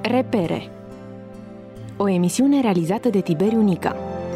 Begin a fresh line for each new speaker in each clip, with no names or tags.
Repere. O emisiune realizată de Tiberiu Nica.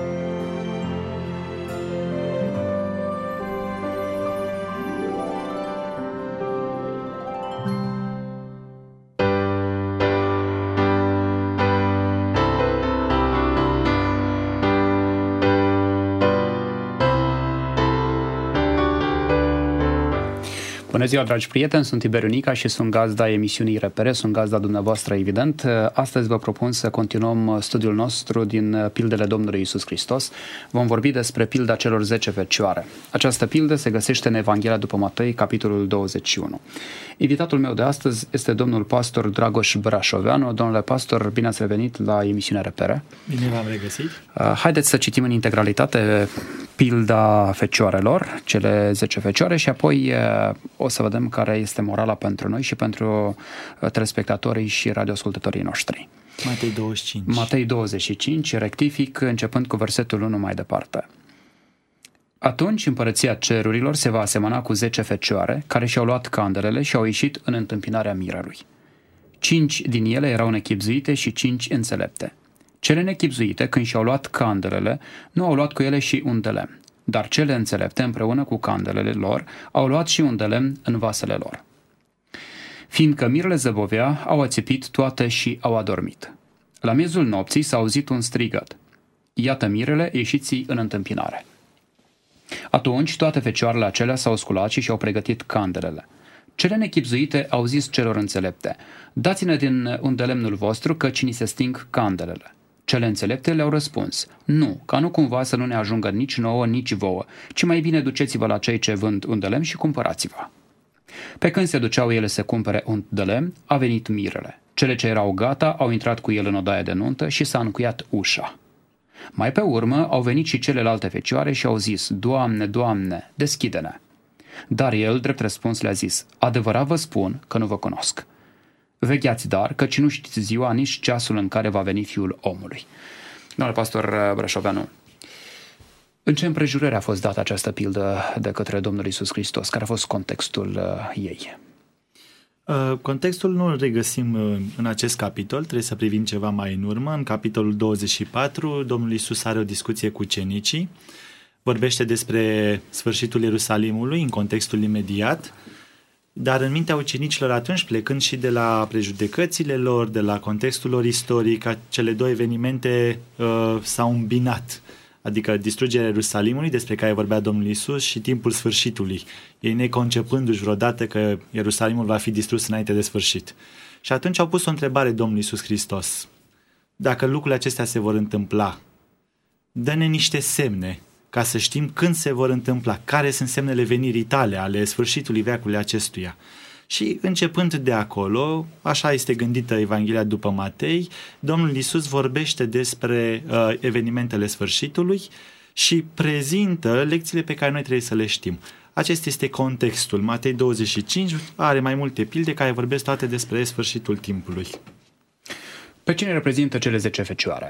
Bună ziua, dragi prieteni, sunt Tiberiu Nica și sunt gazda emisiunii Repere, sunt gazda dumneavoastră, evident. Astăzi vă propun să continuăm studiul nostru din pildele Domnului Iisus Hristos. Vom vorbi despre pilda celor 10 fecioare. Această pildă se găsește în Evanghelia după Matei, capitolul 21. Invitatul meu de astăzi este domnul pastor Dragoș Brașoveanu. Domnule pastor, bine ați revenit la emisiunea Repere.
Bine v-am regăsit.
Haideți să citim în integralitate pilda fecioarelor, cele 10 fecioare, și apoi o să vedem care este morala pentru noi și pentru telespectatorii și radioascultătorii noștri.
Matei 25.
Matei 25, rectific, începând cu versetul 1 mai departe. Atunci împărăția cerurilor se va asemăna cu 10 fecioare care și-au luat candelele și au ieșit în întâmpinarea mirelui. 5 din ele erau nechibzuite și 5 înțelepte. Cele nechibzuite, când și-au luat candelele, nu au luat cu ele și un de lemn, dar cele înțelepte, împreună cu candelele lor, au luat și un de lemn în vasele lor. Fiindcă mirele zăbovea, au ațipit toate și au adormit. La miezul nopții s-a auzit un strigăt: iată mirele, ieșiți în întâmpinare. Atunci toate fecioarele acelea s-au sculat și și-au pregătit candelele. Cele nechibzuite au zis celor înțelepte: dați-ne din un de lemnul vostru, căci ni se sting candelele. Cele înțelepte le-au răspuns: nu, ca nu cumva să nu ne ajungă nici nouă, nici vouă, ci mai bine duceți-vă la cei ce vând un de lemn și cumpărați-vă. Pe când se duceau ele să cumpere un de lemn, a venit mirele. Cele ce erau gata au intrat cu el în odaia de nuntă și s-a încuiat ușa. Mai pe urmă au venit și celelalte fecioare și au zis: Doamne, Doamne, deschide-ne. Dar el, drept răspuns, le-a zis: adevărat vă spun că nu vă cunosc. Vegheați dar, căci nu știți ziua, nici ceasul în care va veni Fiul omului. Domnule pastor Brașoveanu, în ce împrejurări a fost dată această pildă de către Domnul Iisus Hristos? Care a fost contextul ei?
Contextul nu îl regăsim în acest capitol, trebuie să privim ceva mai în urmă. În capitolul 24, Domnul Iisus are o discuție cu ucenicii, vorbește despre sfârșitul Ierusalimului în contextul imediat, dar în mintea ucenicilor atunci, plecând și de la prejudecățile lor, de la contextul lor istoric, cele două evenimente s-au îmbinat, adică distrugerea Ierusalimului, despre care vorbea Domnul Iisus, și timpul sfârșitului, ei neconcepându-și vreodată că Ierusalimul va fi distrus înainte de sfârșit. Și atunci au pus o întrebare Domnul Iisus Hristos: dacă lucrurile acestea se vor întâmpla, dă-ne niște semne ca să știm când se vor întâmpla, care sunt semnele venirii tale, ale sfârșitului veacului acestuia. Și începând de acolo, așa este gândită Evanghelia după Matei, Domnul Iisus vorbește despre evenimentele sfârșitului și prezintă lecțiile pe care noi trebuie să le știm. Acesta este contextul. Matei 25 are mai multe pilde care vorbesc toate despre sfârșitul timpului.
Pe cine reprezintă cele 10 fecioare?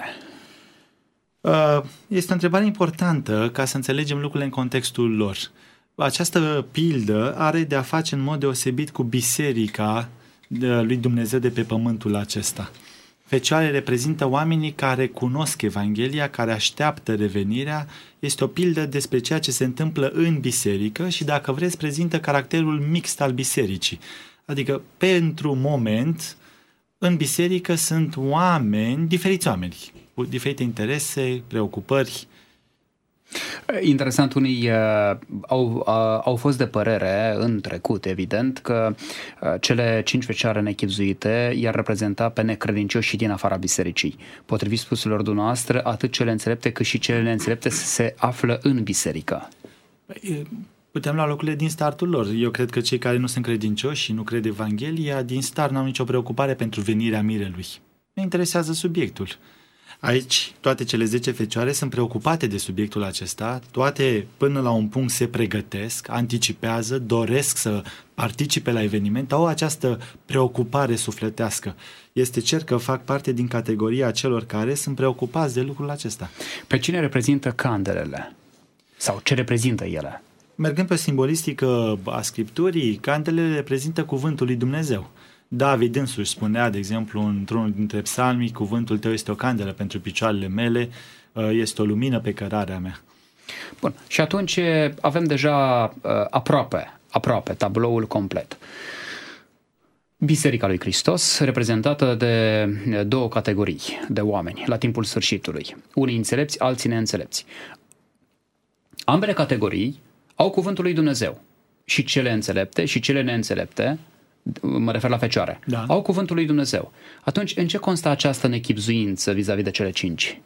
Este o întrebare importantă ca să înțelegem lucrurile în contextul lor. Această pildă are de a face în mod deosebit cu biserica lui Dumnezeu de pe pământul acesta. Fecioare reprezintă oamenii care cunosc Evanghelia, care așteaptă revenirea. Este o pildă despre ceea ce se întâmplă în biserică și, dacă vreți, prezintă caracterul mixt al bisericii. Adică, pentru moment, în biserică sunt oameni, diferiți oameni, cu diferite interese, preocupări.
Interesant, unii au fost de părere în trecut, evident, că cele 5 fecioare nechibzuite i-ar reprezenta pe necredincioși și din afara bisericii. Potrivit spuselor dumneavoastră, atât cele înțelepte cât și cele neînțelepte se află în biserică.
Putem lua lucrurile din startul lor. Eu cred că cei care nu sunt credincioși și nu cred Evanghelia, din start n-au nicio preocupare pentru venirea mirelui. Ne interesează subiectul. Aici, toate cele 10 fecioare sunt preocupate de subiectul acesta, toate până la un punct se pregătesc, anticipează, doresc să participe la eveniment, au această preocupare sufletească. Este cer că fac parte din categoria celor care sunt preocupați de lucrul acesta.
Pe cine reprezintă candelele? Sau ce reprezintă ele?
Mergând pe simbolistică a Scripturii, candelele reprezintă cuvântul lui Dumnezeu. David însuși spunea, de exemplu, într-unul dintre psalmii, cuvântul tău este o candelă pentru picioarele mele, este o lumină pe cărarea mea.
Bun, și atunci avem deja aproape tabloul complet. Biserica lui Hristos, reprezentată de două categorii de oameni la timpul sfârșitului. Unii înțelepți, alții neînțelepți. Ambele categorii au cuvântul lui Dumnezeu. Și cele înțelepte și cele neînțelepte, mă refer la fecioare, au cuvântul lui Dumnezeu. Atunci, în ce constă această nechibzuință vis-a-vis de cele 5?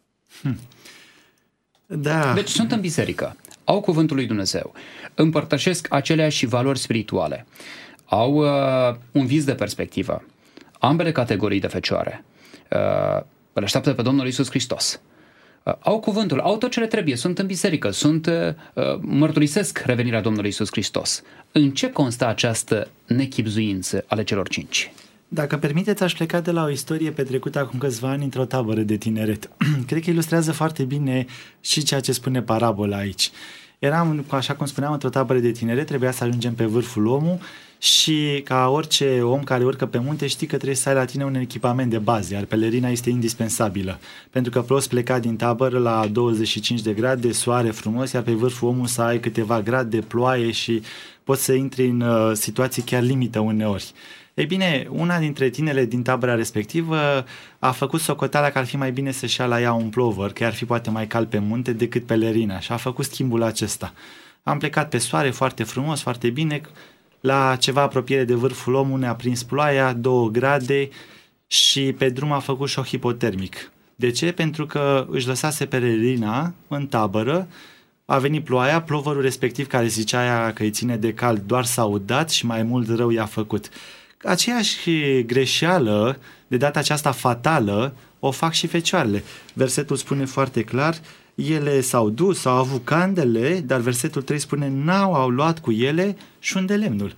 Da.
Deci sunt în biserică, au cuvântul lui Dumnezeu, împărtășesc aceleași valori spirituale, au un vis de perspectivă. Ambele categorii de fecioare îl așteaptă pe Domnul Iisus Hristos. Au cuvântul, au tot ce le trebuie, sunt în biserică, mărturisesc revenirea Domnului Iisus Hristos. În ce constă această nechibzuință ale celor 5?
Dacă permiteți, aș pleca de la o istorie petrecută acum câțiva ani într-o tabără de tineret. Cred că ilustrează foarte bine și ceea ce spune parabola aici. Eram, așa cum spuneam, într-o tabără de tineret, trebuia să ajungem pe vârful Omul și ca orice om care urcă pe munte știi că trebuie să ai la tine un echipament de bază, iar pelerina este indispensabilă, pentru că poți pleca din tabără la 25 de grade, soare frumos, iar pe vârful Omul să ai câteva grade de ploaie și poți să intri în situații chiar limită uneori. Ei bine, una dintre tinele din tabăra respectivă a făcut socoteala că ar fi mai bine să-și ia la ea un plover, că ar fi poate mai cald pe munte decât pelerina, și a făcut schimbul acesta. Am plecat pe soare foarte frumos, foarte bine, la ceva apropiere de vârful Omului ne-a prins ploaia, 2 grade și pe drum a făcut șoc hipotermic. De ce? Pentru că își lăsase pelerina în tabără, a venit ploaia, ploverul respectiv care zicea ea că îi ține de cald doar s-a udat și mai mult rău i-a făcut. Aceeași greșeală, de data aceasta fatală, o fac și fecioarele. Versetul spune foarte clar, ele s-au dus, au avut candele, dar versetul 3 spune, au luat cu ele și unde lemnul.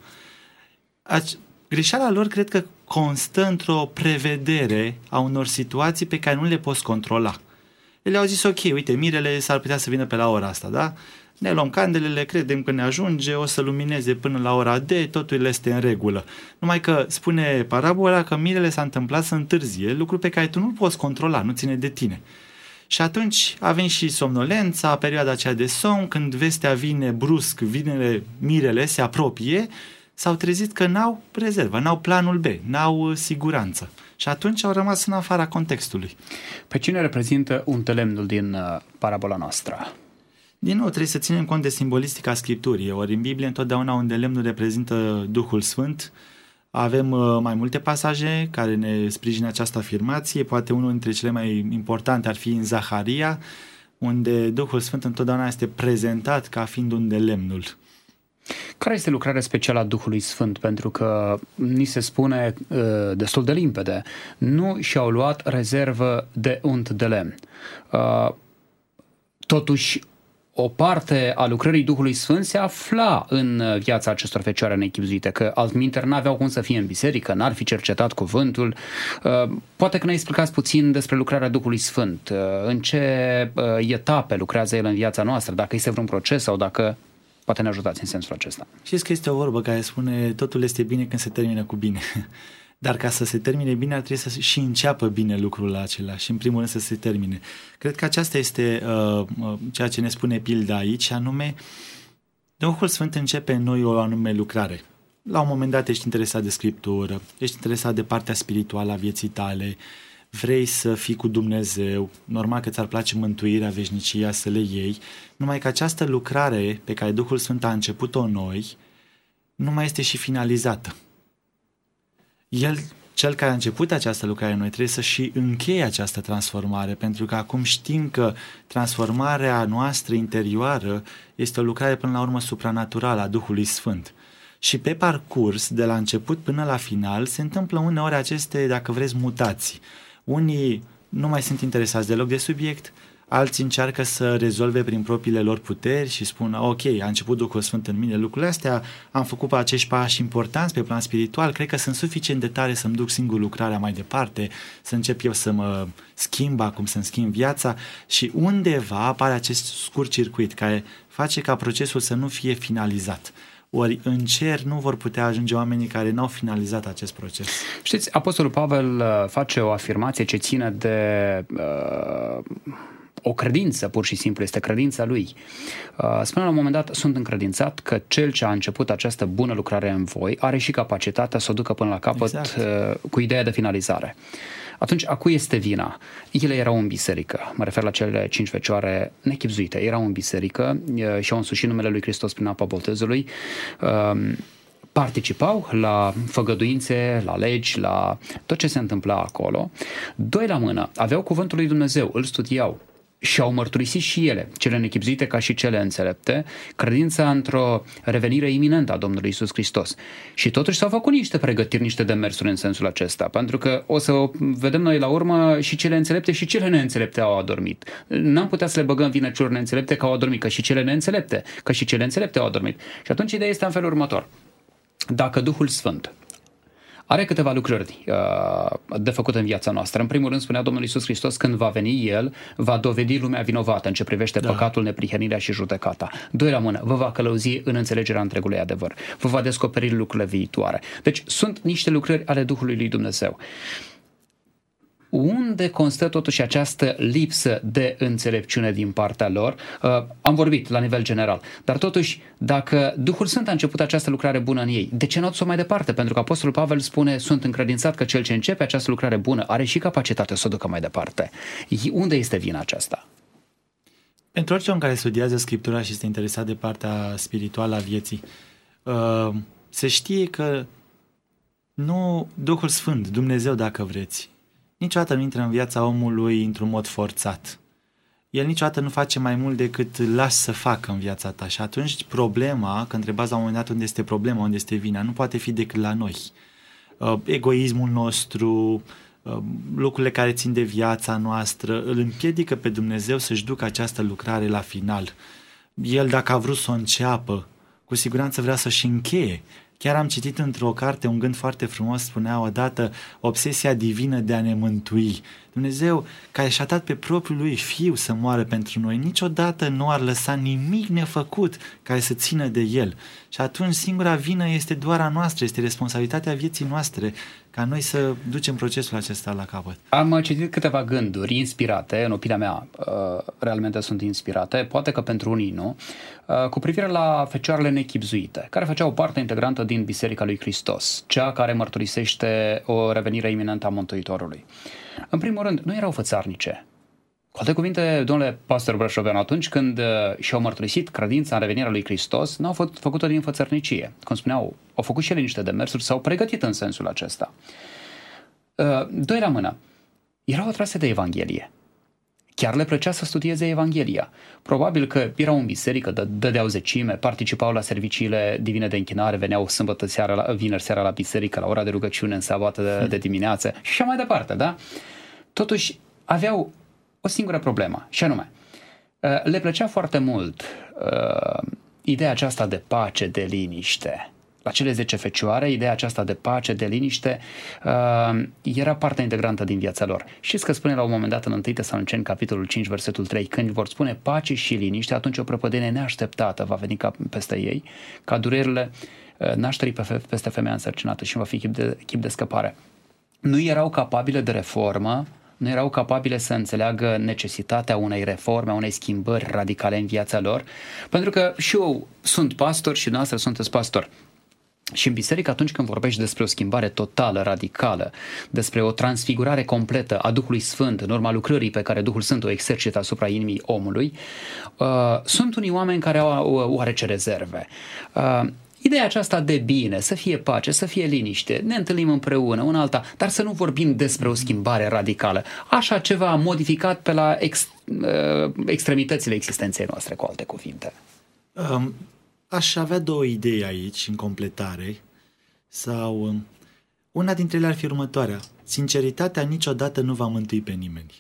Greșeala lor cred că constă într-o prevedere a unor situații pe care nu le poți controla. Ele au zis, ok, uite, mirele s-ar putea să vină pe la ora asta, da? Ne luăm candelele, credem că ne ajunge, o să lumineze până la ora D, totul este în regulă. Numai că spune parabola că mirele s-a întâmplat să întârzie, lucru pe care tu nu poți controla, nu ține de tine. Și atunci avem și somnolența, perioada aceea de somn, când vestea vine brusc, mirele se apropie, s-au trezit că n-au rezervă, n-au planul B, n-au siguranță. Și atunci au rămas în afara contextului.
Pe cine reprezintă untelemnul din parabola noastră?
Din nou, trebuie să ținem cont de simbolistica Scripturii. Ori în Biblie întotdeauna unde lemnul reprezintă Duhul Sfânt. Avem mai multe pasaje care ne sprijină această afirmație. Poate unul dintre cele mai importante ar fi în Zaharia, unde Duhul Sfânt întotdeauna este prezentat ca fiind unde lemnul.
Care este lucrarea specială a Duhului Sfânt? Pentru că ni se spune destul de limpede, nu și-au luat rezervă de unt de lemn. Totuși, o parte a lucrării Duhului Sfânt se afla în viața acestor fecioare nechibzuite, că altminteri n-aveau cum să fie în biserică, n-ar fi cercetat cuvântul. Poate că ne explicați puțin despre lucrarea Duhului Sfânt, în ce etape lucrează El în viața noastră, dacă este vreun proces sau dacă poate ne ajutați în sensul acesta.
Știți că este o vorbă care spune totul este bine când se termină cu bine. Dar ca să se termine bine ar trebui să și înceapă bine lucrul acela și în primul rând să se termine. Cred că aceasta este ceea ce ne spune pilda aici, anume Duhul Sfânt începe în noi o anume lucrare. La un moment dat ești interesat de Scriptură, ești interesat de partea spirituală a vieții tale, vrei să fii cu Dumnezeu, normal că ți-ar place mântuirea, veșnicia, să le iei, numai că această lucrare pe care Duhul Sfânt a început-o în noi nu mai este și finalizată. El, cel care a început această lucrare, noi trebuie să și încheie această transformare, pentru că acum știm că transformarea noastră interioară este o lucrare până la urmă supranaturală a Duhului Sfânt. Și pe parcurs, de la început până la final, se întâmplă uneori aceste, dacă vreți, mutații. Unii nu mai sunt interesați deloc de subiect, alții încearcă să rezolve prin propriile lor puteri și spun, ok, a început Duhul Sfânt în mine lucrurile astea, am făcut acești pași importanți pe plan spiritual, cred că sunt suficient de tare să-mi duc singur lucrarea mai departe, să încep eu să mă schimb acum, să-mi schimb viața și undeva apare acest scurt circuit care face ca procesul să nu fie finalizat. Ori în cer nu vor putea ajunge oamenii care n-au finalizat acest proces.
Știți, Apostolul Pavel face o afirmație ce ține de o credință, pur și simplu, este credința lui. Spune la un moment dat, sunt încredințat că cel ce a început această bună lucrare în voi are și capacitatea să o ducă până la capăt, exact, cu ideea de finalizare. Atunci, a cui este vina? Ele erau în biserică, mă refer la cele 5 fecioare nechibzuite, erau în biserică și au însușit numele lui Hristos prin apa botezului, participau la făgăduințe, la legi, la tot ce se întâmpla acolo. 2 la mână, aveau cuvântul lui Dumnezeu, îl studiau și au mărturisit și ele, cele nechibzuite ca și cele înțelepte, credința într-o revenire iminentă a Domnului Iisus Hristos. Și totuși s-au făcut niște pregătiri, niște demersuri în sensul acesta, pentru că o să vedem noi la urmă și cele înțelepte și cele neînțelepte au adormit. N-am putea să le băgăm vină celor neînțelepte că au adormit, că și cele neînțelepte, că și cele înțelepte au adormit. Și atunci ideea este în felul următor. Dacă Duhul Sfânt are câteva lucruri de făcut în viața noastră. În primul rând, spunea Domnul Iisus Hristos, când va veni El, va dovedi lumea vinovată în ce privește păcatul, neprihănirea și judecata. 2 la mână, vă va călăuzi în înțelegerea întregului adevăr. Vă va descoperi lucrurile viitoare. Deci sunt niște lucrări ale Duhului lui Dumnezeu. Unde constă totuși această lipsă de înțelepciune din partea lor? Am vorbit la nivel general, dar totuși, dacă Duhul Sfânt a început această lucrare bună în ei, de ce nu o mai departe? Pentru că Apostolul Pavel spune, sunt încredințat că cel ce începe această lucrare bună are și capacitatea să o ducă mai departe. Unde este vina aceasta?
Pentru orice om care studiază Scriptura și este interesat de partea spirituală a vieții, se știe că nu Duhul Sfânt, Dumnezeu dacă vreți, niciodată nu intră în viața omului într-un mod forțat. El niciodată nu face mai mult decât lași să facă în viața ta. Și atunci problema, că întrebați la un moment dat unde este problema, unde este vina, nu poate fi decât la noi. Egoismul nostru, lucrurile care țin de viața noastră, îl împiedică pe Dumnezeu să-și ducă această lucrare la final. El, dacă a vrut să o înceapă, cu siguranță vrea să-și încheie. Chiar am citit într-o carte un gând foarte frumos, spunea odată, obsesia divină de a ne mântui. Dumnezeu, care și-a dat pe propriul lui Fiu să moară pentru noi, niciodată nu ar lăsa nimic nefăcut care să țină de El. Și atunci singura vină este doar a noastră, este responsabilitatea vieții noastre, ca noi să ducem procesul acesta la capăt.
Am citit câteva gânduri inspirate, în opinia mea, realmente sunt inspirate, poate că pentru unii nu, cu privire la fecioarele nechibzuite, care făceau parte integrantă din Biserica lui Hristos, cea care mărturisește o revenire iminentă a Mântuitorului. În primul rând, nu erau fățarnice. Cu alte cuvinte, domnule pastor Brășoveanu, atunci când și-au mărturisit credința în revenirea lui Hristos, n-au făcut-o din fățărnicie. Cum spuneau, au făcut și ele niște demersuri, s-au pregătit în sensul acesta. 2 la mână, erau atrase de Evanghelie. Chiar le plăcea să studieze Evanghelia. Probabil că erau în biserică, dădeau zecime, participau la serviciile divine de închinare, veneau sâmbătă seara, vineri seara la biserică, la ora de rugăciune, în sabat de dimineață și așa mai departe, da? Totuși, aveau o singură problemă, și anume, le plăcea foarte mult ideea aceasta de pace, de liniște. La cele 10 fecioare, ideea aceasta de pace, de liniște, era parte integrantă din viața lor. Știți că spune la un moment dat în 1 Tesaloniceni, capitolul 5, versetul 3, când vor spune pace și liniște, atunci o prăpădenie neașteptată va veni peste ei, ca durerile nașterii peste femeia însărcinată și va fi chip de scăpare. Nu erau capabile de reformă, nu erau capabile să înțeleagă necesitatea unei reforme, unei schimbări radicale în viața lor, pentru că și eu sunt pastor și noastră sunteți pastor. Și în biserică, atunci când vorbești despre o schimbare totală, radicală, despre o transfigurare completă a Duhului Sfânt în urma lucrării pe care Duhul Sfânt o exercită asupra inimii omului, sunt unii oameni care au oarece rezerve. Ideea aceasta de bine, să fie pace, să fie liniște, ne întâlnim împreună, una alta, dar să nu vorbim despre o schimbare radicală. Așa ceva modificat pe la extremitățile existenței noastre, cu alte cuvinte.
Aș avea 2 idei aici, în completare, sau una dintre ele ar fi următoarea. Sinceritatea niciodată nu va mântui pe nimeni.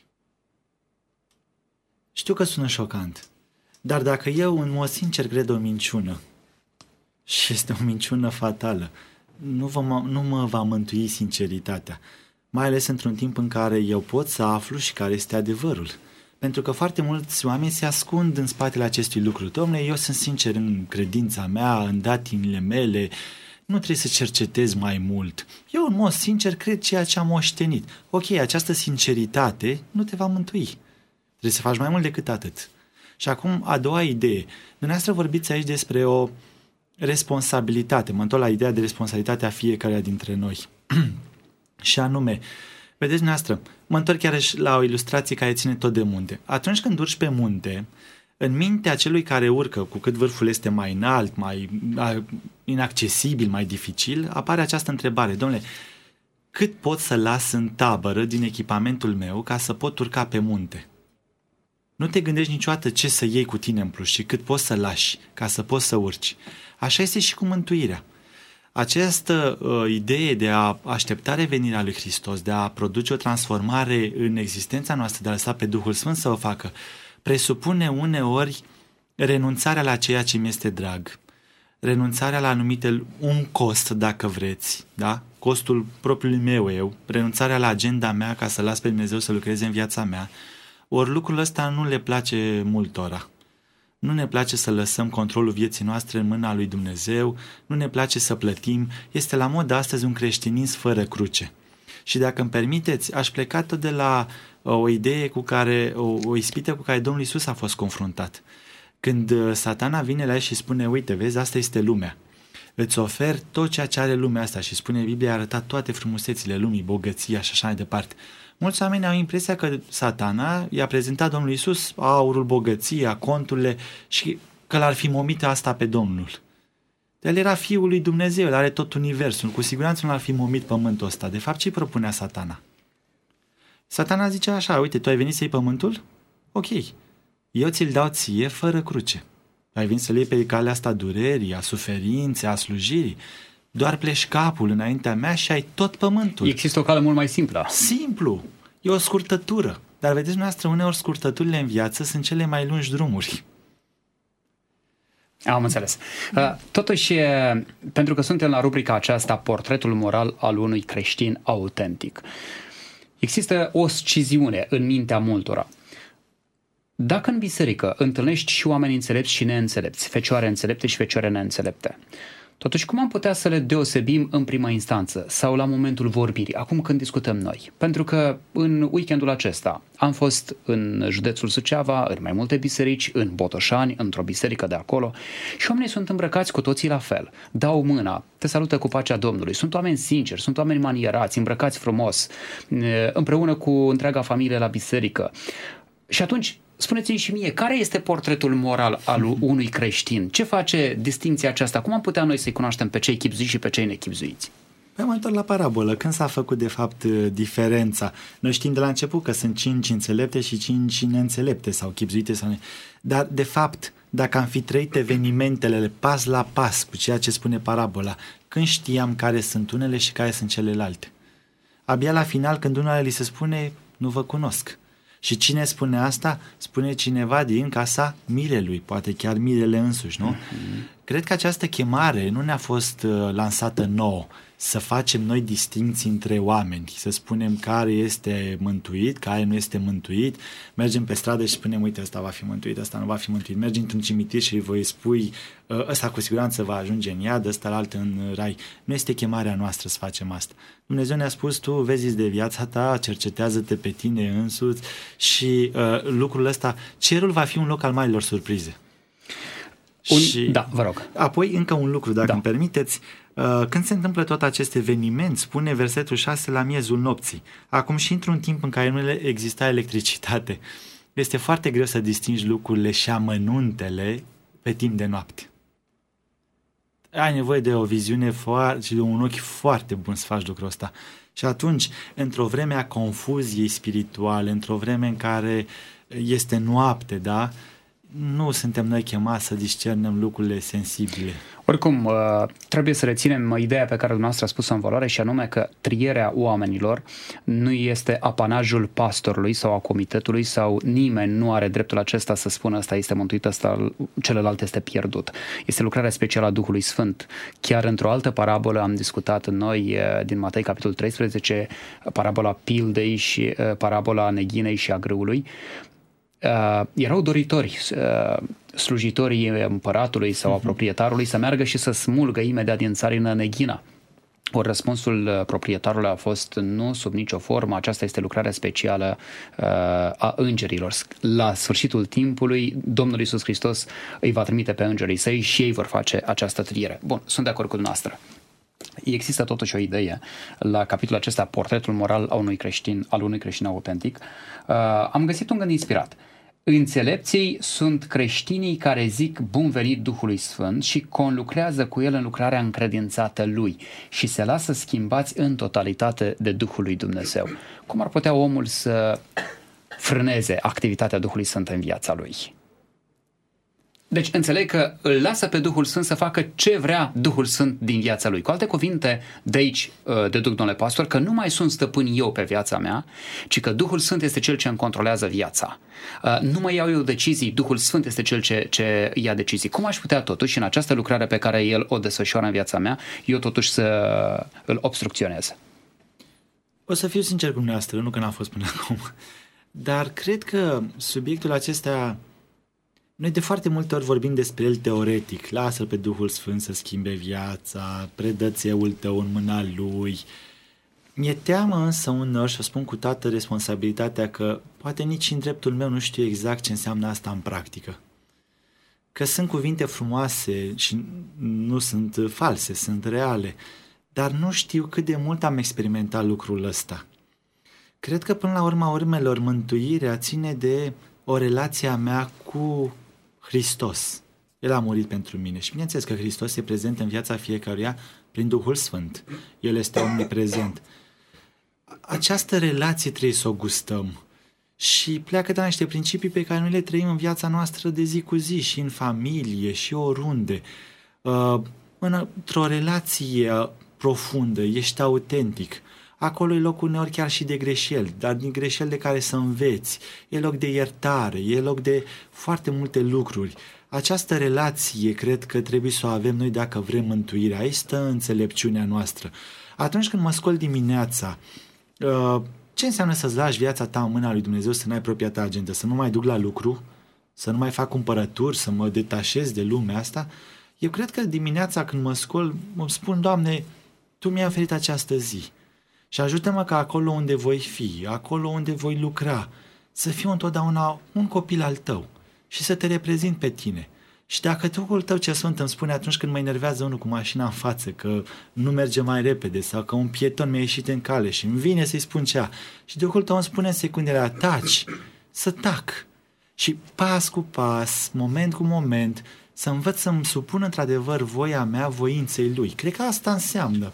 Știu că sună șocant, dar dacă eu în mod sincer cred o minciună, și este o minciună fatală, nu mă va mântui sinceritatea, mai ales într-un timp în care eu pot să aflu și care este adevărul. Pentru că foarte mulți oameni se ascund în spatele acestui lucru. Dom'le, eu sunt sincer în credința mea, în datinile mele, nu trebuie să cercetez mai mult. Eu, în mod sincer, cred ceea ce am moștenit. Ok, această sinceritate nu te va mântui. Trebuie să faci mai mult decât atât. Și acum, a doua idee. Dumneavoastră vorbiți aici despre o responsabilitate. Mă întorc la ideea de responsabilitate a fiecăruia dintre noi. Și anume, vedeți dumneavoastră, mă întorc chiar și la o ilustrație care ține tot de munte. Atunci când urci pe munte, în mintea celui care urcă, cu cât vârful este mai înalt, mai inaccesibil, mai dificil, apare această întrebare. Dom'le, cât pot să las în tabără din echipamentul meu ca să pot urca pe munte? Nu te gândești niciodată ce să iei cu tine în plus și cât poți să lași ca să poți să urci. Așa este și cu mântuirea. Această idee de a aștepta revenirea lui Hristos, de a produce o transformare în existența noastră, de a lăsa pe Duhul Sfânt să o facă, presupune uneori renunțarea la ceea ce mi este drag, renunțarea la un cost, dacă vreți, da? Costul propriului meu eu, renunțarea la agenda mea ca să las pe Dumnezeu să lucreze în viața mea. Ori lucrul ăsta nu le place multora. Nu ne place să lăsăm controlul vieții noastre în mâna lui Dumnezeu, nu ne place să plătim. Este la modă astăzi un creștinism fără cruce. Și dacă îmi permiteți, aș pleca tot de la o idee o ispită cu care Domnul Iisus a fost confruntat. Când Satana vine la el și spune, uite, vezi, asta este lumea. Îți ofer tot ceea ce are lumea asta și spune Biblia, a arătat toate frumusețile lumii, bogăția și așa mai departe. Mulți oameni au impresia că Satana i-a prezentat Domnului Iisus aurul, bogăția, conturile și că l-ar fi momit asta pe Domnul. El era Fiul lui Dumnezeu, el are tot universul, cu siguranță nu l-ar fi momit pământul ăsta. De fapt, ce propunea Satana? Satana zice așa, uite, tu ai venit să iei pământul? Ok, eu ți-l dau ție fără cruce. Ai venit să-l iei pe calea asta durerii, a suferinței, a slujirii. Doar pleci capul înaintea mea și ai tot pământul.
Există o cale mult mai simplă.
Simplu. E o scurtătură. Dar vedeți dumneavoastră, uneori scurtăturile în viață sunt cele mai lungi drumuri.
Am înțeles. Totuși, pentru că suntem la rubrica aceasta, portretul moral al unui creștin autentic, există o sciziune în mintea multora. Dacă în biserică întâlnești și oameni înțelepți și neînțelepți, fecioare înțelepte și fecioare neînțelepte, totuși cum am putea să le deosebim în prima instanță sau la momentul vorbirii, acum când discutăm noi? Pentru că în weekendul acesta am fost în județul Suceava, în mai multe biserici, în Botoșani, într-o biserică de acolo și oamenii sunt îmbrăcați cu toții la fel. Dau mâna, te salută cu pacea Domnului. Sunt oameni sinceri, sunt oameni manierați, îmbrăcați frumos, împreună cu întreaga familie la biserică. Și atunci, spuneți-mi și mie, care este portretul moral al unui creștin? Ce face distinția aceasta? Cum am putea noi să-i cunoaștem pe cei chibzuiți și pe cei nechibzuiți?
Păi mă întorc la parabolă. Când s-a făcut de fapt diferența? Noi știm de la început că sunt 5 înțelepte și 5 neînțelepte sau chibzuite sau dar de fapt, dacă am fi trăit evenimentele pas la pas cu ceea ce spune parabola, când știam care sunt unele și care sunt celelalte? Abia la final, când unele li se spune, nu vă cunosc. Și cine spune asta? Spune cineva din casa mirelui, poate chiar mirele însuși, nu? Cred că această chemare nu ne-a fost lansată nouă, să facem noi distinții între oameni, să spunem care este mântuit, care nu este mântuit. Mergem pe stradă și spunem, uite, ăsta va fi mântuit, ăsta nu va fi mântuit. Mergi într-un cimitir și îi spui, ăsta cu siguranță va ajunge în iad, ăsta altă în rai. Nu este chemarea noastră să facem asta. Dumnezeu ne-a spus, tu vezi de viața ta, cercetează-te pe tine însuți și lucrul ăsta, cerul va fi un loc al marilor surprize.
Da, vă rog.
Apoi încă un lucru, dacă îmi permiteți. Când se întâmplă tot acest eveniment, spune versetul 6 la miezul nopții. Acum și într-un timp în care nu exista electricitate, este foarte greu să distingi lucrurile și amănuntele pe timp de noapte. Ai nevoie de o viziune și de un ochi foarte bun să faci lucrul ăsta. Și atunci, într-o vreme a confuziei spirituale, într-o vreme în care este noapte, da? Nu suntem noi chemați să discernem lucrurile sensibile.
Oricum, trebuie să reținem ideea pe care dumneavoastră a spus-o în valoare și anume că trierea oamenilor nu este apanajul pastorului sau a comitetului sau nimeni nu are dreptul acesta să spună ăsta este mântuit, ăsta celălalt este pierdut. Este lucrarea specială a Duhului Sfânt. Chiar într-o altă parabolă am discutat noi din Matei capitolul 13, parabola pildei și parabola neghinei și a grâului. erau doritori, slujitorii împăratului sau a proprietarului, să meargă și să smulgă imediat din țarină neghina. Ori răspunsul proprietarului a fost: nu, sub nicio formă, aceasta este lucrarea specială a îngerilor. La sfârșitul timpului, Domnul Iisus Hristos îi va trimite pe îngerii săi și ei vor face această trimitere. Bun, sunt de acord cu dumneavoastră. Există totuși o idee la capitolul acesta, portretul moral al unui creștin autentic. Am găsit un gând inspirat. Înțelepții sunt creștinii care zic bun venit Duhului Sfânt și conlucrează cu el în lucrarea încredințată lui și se lasă schimbați în totalitate de Duhul lui Dumnezeu. Cum ar putea omul să frâneze activitatea Duhului Sfânt în viața lui? Deci înțeleg că îl lasă pe Duhul Sfânt să facă ce vrea Duhul Sfânt din viața lui. Cu alte cuvinte, de aici deduc, domnule pastor, că nu mai sunt stăpân eu pe viața mea, ci că Duhul Sfânt este cel ce îmi controlează viața. Nu mai iau eu decizii, Duhul Sfânt este cel ce ia decizii. Cum aș putea totuși, în această lucrare pe care El o desfășoară în viața mea, eu totuși să îl obstrucționez?
O să fiu sincer cu dumneavoastră, nu că n-am fost până acum, dar cred că subiectul acesta... Noi de foarte multe ori vorbim despre el teoretic. Lasă-l pe Duhul Sfânt să schimbe viața, predă-ți eul tău în mâna lui. Mi-e teamă însă uneori, și o spun cu toată responsabilitatea, că poate nici în dreptul meu nu știu exact ce înseamnă asta în practică. Că sunt cuvinte frumoase și nu sunt false, sunt reale, dar nu știu cât de mult am experimentat lucrul ăsta. Cred că până la urma urmelor mântuirea ține de o relație a mea cu Hristos. El a murit pentru mine și bineînțeles că Hristos e prezent în viața fiecăruia prin Duhul Sfânt. El este omniprezent. Această relație trebuie să o gustăm și pleacă de la niște principii pe care noi le trăim în viața noastră de zi cu zi și în familie și oriunde. Într-o relație profundă, ești autentic. Acolo e loc uneori chiar și de greșeli, dar din greșeli de care să înveți. E loc de iertare, e loc de foarte multe lucruri. Această relație cred că trebuie să o avem noi dacă vrem mântuirea. Aici stă înțelepciunea noastră. Atunci când mă scol dimineața, ce înseamnă să-ți lași viața ta în mâna lui Dumnezeu, să n-ai propria ta agendă, să nu mai duc la lucru, să nu mai fac cumpărături, să mă detașez de lumea asta? Eu cred că dimineața când mă scol, îmi spun: Doamne, Tu mi-ai oferit această zi. Și ajută-mă ca acolo unde voi fi, acolo unde voi lucra, să fiu întotdeauna un copil al Tău și să Te reprezint pe Tine. Și dacă Duhul Tău ce Sfânt îmi spune atunci când mă enervează unul cu mașina în față, că nu merge mai repede sau că un pieton mi-a ieșit în cale și îmi vine să-i spun cea, și Duhul Tău îmi spune în secundele taci, să tac. Și pas cu pas, moment cu moment, să învăț să-mi supun într-adevăr voia mea voinței Lui. Cred că asta înseamnă.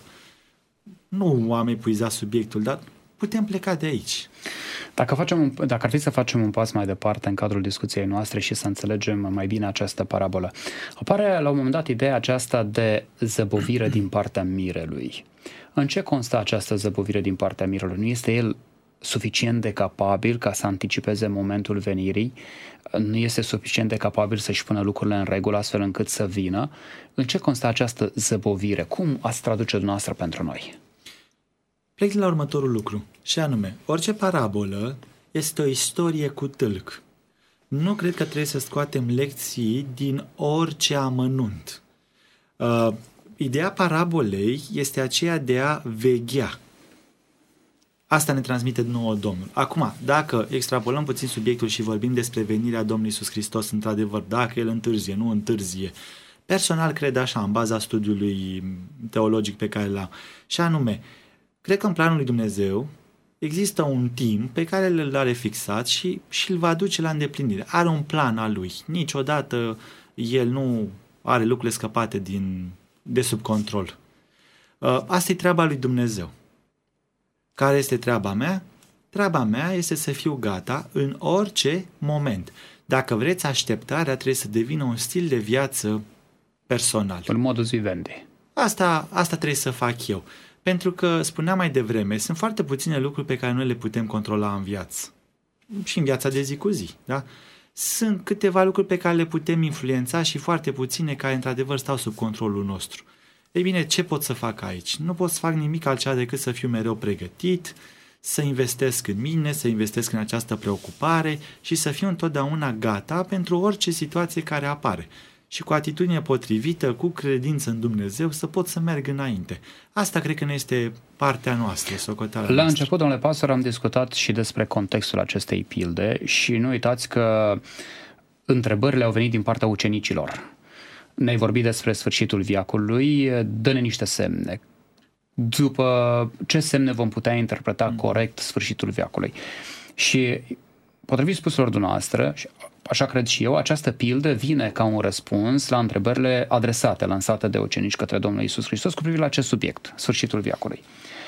Nu am epuizat subiectul, dar putem pleca de aici.
Dacă ar fi să facem un pas mai departe în cadrul discuției noastre și să înțelegem mai bine această parabolă, apare la un moment dat ideea aceasta de zăbovire din partea mirelui. În ce constă această zăbovire din partea mirelui? Nu este el suficient de capabil ca să anticipeze momentul venirii? Nu este suficient de capabil să-și pună lucrurile în regulă astfel încât să vină? În ce constă această zăbovire? Cum ați traduce dumneavoastră pentru noi?
Plec la următorul lucru, și anume, orice parabolă este o istorie cu tâlc. Nu cred că trebuie să scoatem lecții din orice amănunt. Ideea parabolei este aceea de a veghea. Asta ne transmite nouă Domnul. Acum, dacă extrapolăm puțin subiectul și vorbim despre venirea Domnului Iisus Hristos, într-adevăr, dacă El întârzie, nu întârzie, personal cred așa, în baza studiului teologic pe care l-am, și anume, cred că în planul lui Dumnezeu există un timp pe care îl are fixat și îl va duce la îndeplinire. Are un plan al lui. Niciodată el nu are lucrurile scăpate de sub control. Asta e treaba lui Dumnezeu. Care este treaba mea? Treaba mea este să fiu gata în orice moment. Dacă vreți, așteptarea trebuie să devină un stil de viață personal.
În modus vivendi.
Asta trebuie să fac eu. Pentru că, spuneam mai devreme, sunt foarte puține lucruri pe care noi le putem controla în viață. Și în viața de zi cu zi. Da? Sunt câteva lucruri pe care le putem influența și foarte puține care, într-adevăr, stau sub controlul nostru. Ei bine, ce pot să fac aici? Nu pot să fac nimic altceva decât să fiu mereu pregătit, să investesc în mine, să investesc în această preocupare și să fiu întotdeauna gata pentru orice situație care apare. Și cu atitudine potrivită, cu credință în Dumnezeu, să pot să merg înainte. Asta cred că ne este partea noastră, socoteala noastră.
La început, domnule pastor, am discutat și despre contextul acestei pilde și nu uitați că întrebările au venit din partea ucenicilor. Ne-ai vorbit despre sfârșitul veacului, dă-ne niște semne. După ce semne vom putea interpreta corect sfârșitul veacului? Și potrivit spuselor dumneavoastră, așa cred și eu, această pildă vine ca un răspuns la întrebările adresate, lansate de ucenici către Domnul Iisus Hristos cu privire la acest subiect, sfârșitul veacului.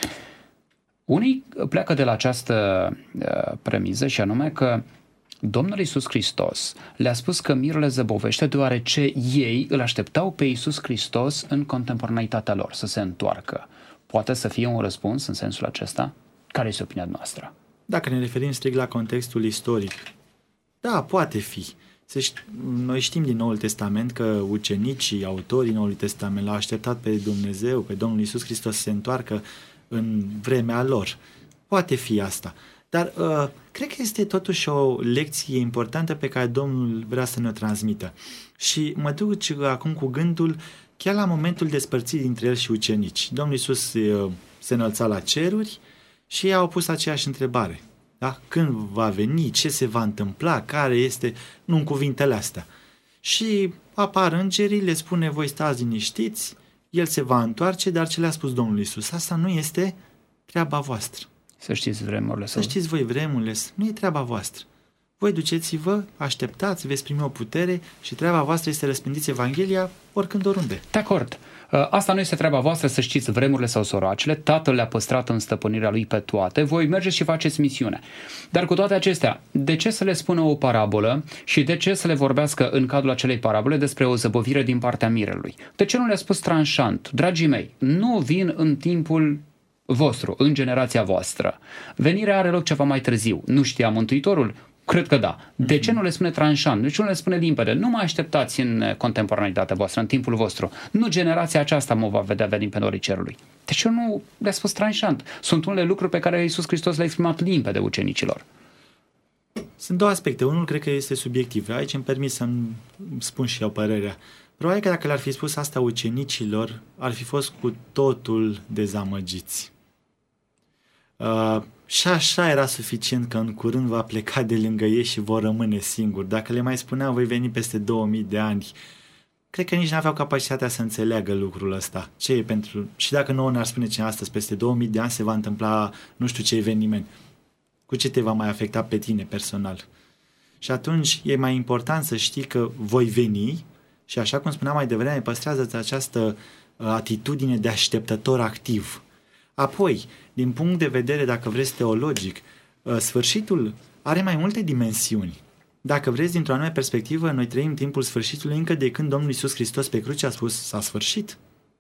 Unii pleacă de la această premiză și anume că Domnul Iisus Hristos le-a spus că mirul le zăbovește deoarece ei îl așteptau pe Iisus Hristos în contemporaneitatea lor, să se întoarcă. Poate să fie un răspuns în sensul acesta? Care este opinia noastră?
Dacă ne referim strict la contextul istoric, da, poate fi. Noi știm din Noul Testament că ucenicii, autorii Noului Testament l-au așteptat pe Dumnezeu, pe Domnul Iisus Hristos să se întoarcă în vremea lor. Poate fi asta. Dar cred că este totuși o lecție importantă pe care Domnul vrea să ne-o transmită. Și mă duc acum cu gândul chiar la momentul despărțirii dintre el și ucenici. Domnul Iisus se înălța la ceruri și ei au pus aceeași întrebare. Da? Când va veni, ce se va întâmpla, care este, nu în cuvintele astea. Și apar îngerii, le spune, voi stați liniștiți, el se va întoarce, dar ce le-a spus Domnul Iisus? Asta nu este treaba voastră.
Să știți vremurile.
Să știți voi vremurile, nu e treaba voastră. Voi duceți-vă, așteptați, veți primi o putere și treaba voastră este răspândiți Evanghelia oricând, oriunde.
De acord. Asta nu este treaba voastră să știți vremurile sau soracele, Tatăl le-a păstrat în stăpânirea Lui pe toate, voi mergeți și faceți misiune. Dar cu toate acestea, de ce să le spună o parabolă și de ce să le vorbească în cadrul acelei parabole despre o zăbovire din partea mirelui? De ce nu le-a spus tranșant? Dragii mei, nu vin în timpul vostru, în generația voastră. Venirea are loc ceva mai târziu. Nu știa Mântuitorul? Cred că da. De ce nu le spune tranșant? De ce nu le spune limpede? Nu mă așteptați în contemporanitatea voastră, în timpul vostru. Nu generația aceasta mă va vedea venind pe norii cerului. De ce nu le-a spus tranșant? Sunt unele lucruri pe care Iisus Hristos le-a exprimat limpede ucenicilor.
Sunt două aspecte. Unul cred că este subiectiv. Aici îmi permis să-mi spun și eu părerea. Probabil că dacă le-ar fi spus asta ucenicilor, ar fi fost cu totul dezamăgiți. Și așa era suficient că în curând va pleca de lângă ei și vor rămâne singuri. Dacă le mai spuneam, voi veni peste 2000 de ani, cred că nici n-aveau capacitatea să înțeleagă lucrul ăsta. Ce e pentru... Și dacă nouă ne-ar spune ce astăzi, peste 2000 de ani se va întâmpla nu știu ce eveniment, cu ce te va mai afecta pe tine personal? Și atunci e mai important să știi că voi veni și, așa cum spuneam mai devreme, păstrează această atitudine de așteptător activ. Apoi, din punct de vedere, dacă vreți, teologic, sfârșitul are mai multe dimensiuni. Dacă vreți, dintr-o anume perspectivă, noi trăim timpul sfârșitului încă de când Domnul Iisus Hristos pe cruce a spus s-a sfârșit.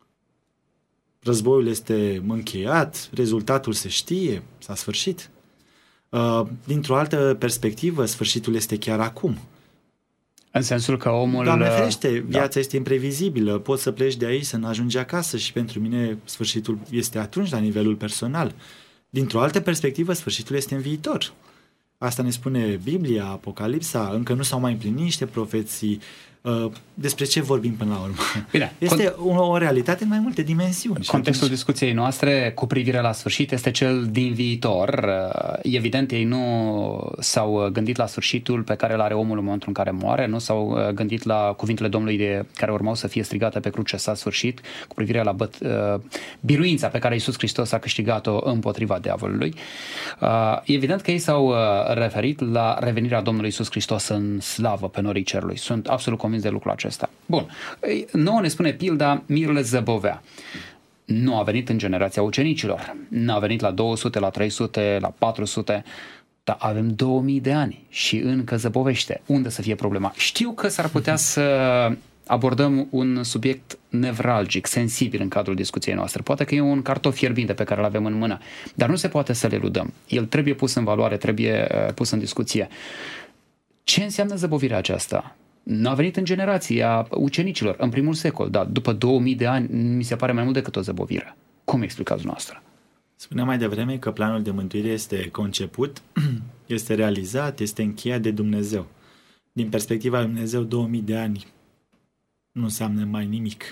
Războiul este încheiat, rezultatul se știe, s-a sfârșit. Dintr-o altă perspectivă, sfârșitul este chiar acum.
În sensul că omul...
Doamne ferește, viața este imprevizibilă, poți să pleci de aici, să nu ajungi acasă și pentru mine sfârșitul este atunci la nivelul personal. Dintr-o altă perspectivă, sfârșitul este în viitor. Asta ne spune Biblia, Apocalipsa, încă nu s-au mai împlinit niște profeții. Despre ce vorbim până la urmă?
Bine,
este o realitate în mai multe dimensiuni.
Contextul discuției noastre cu privire la sfârșit este cel din viitor. Evident, ei nu s-au gândit la sfârșitul pe care îl are omul în momentul în care moare, nu s-au gândit la cuvintele Domnului care urmau să fie strigate pe cruce, s-a sfârșit, cu privire la biruința pe care Iisus Hristos a câștigat-o împotriva diavolului. Evident că ei s-au referit la revenirea Domnului Iisus Hristos în slavă pe norii cerului. Sunt absolut convins de lucrul acesta. Bun. Nouă ne spune pilda, mirul le zăbovea. Nu a venit în generația ucenicilor. Nu a venit la 200, la 300, la 400, dar avem 2000 de ani și încă zăbovește. Unde să fie problema? Știu că s-ar putea să abordăm un subiect nevralgic, sensibil în cadrul discuției noastre. Poate că e un cartof fierbinte pe care îl avem în mână, dar nu se poate să le eludăm. El trebuie pus în valoare, trebuie pus în discuție. Ce înseamnă zăbovirea aceasta? Nu a venit în generația ucenicilor, în primul secol, dar după 2000 de ani mi se pare mai mult decât o zăbovire. Cum explicați noastră?
Spuneam mai devreme că planul de mântuire este conceput, este realizat, este încheiat de Dumnezeu. Din perspectiva lui Dumnezeu, 2000 de ani nu înseamnă mai nimic.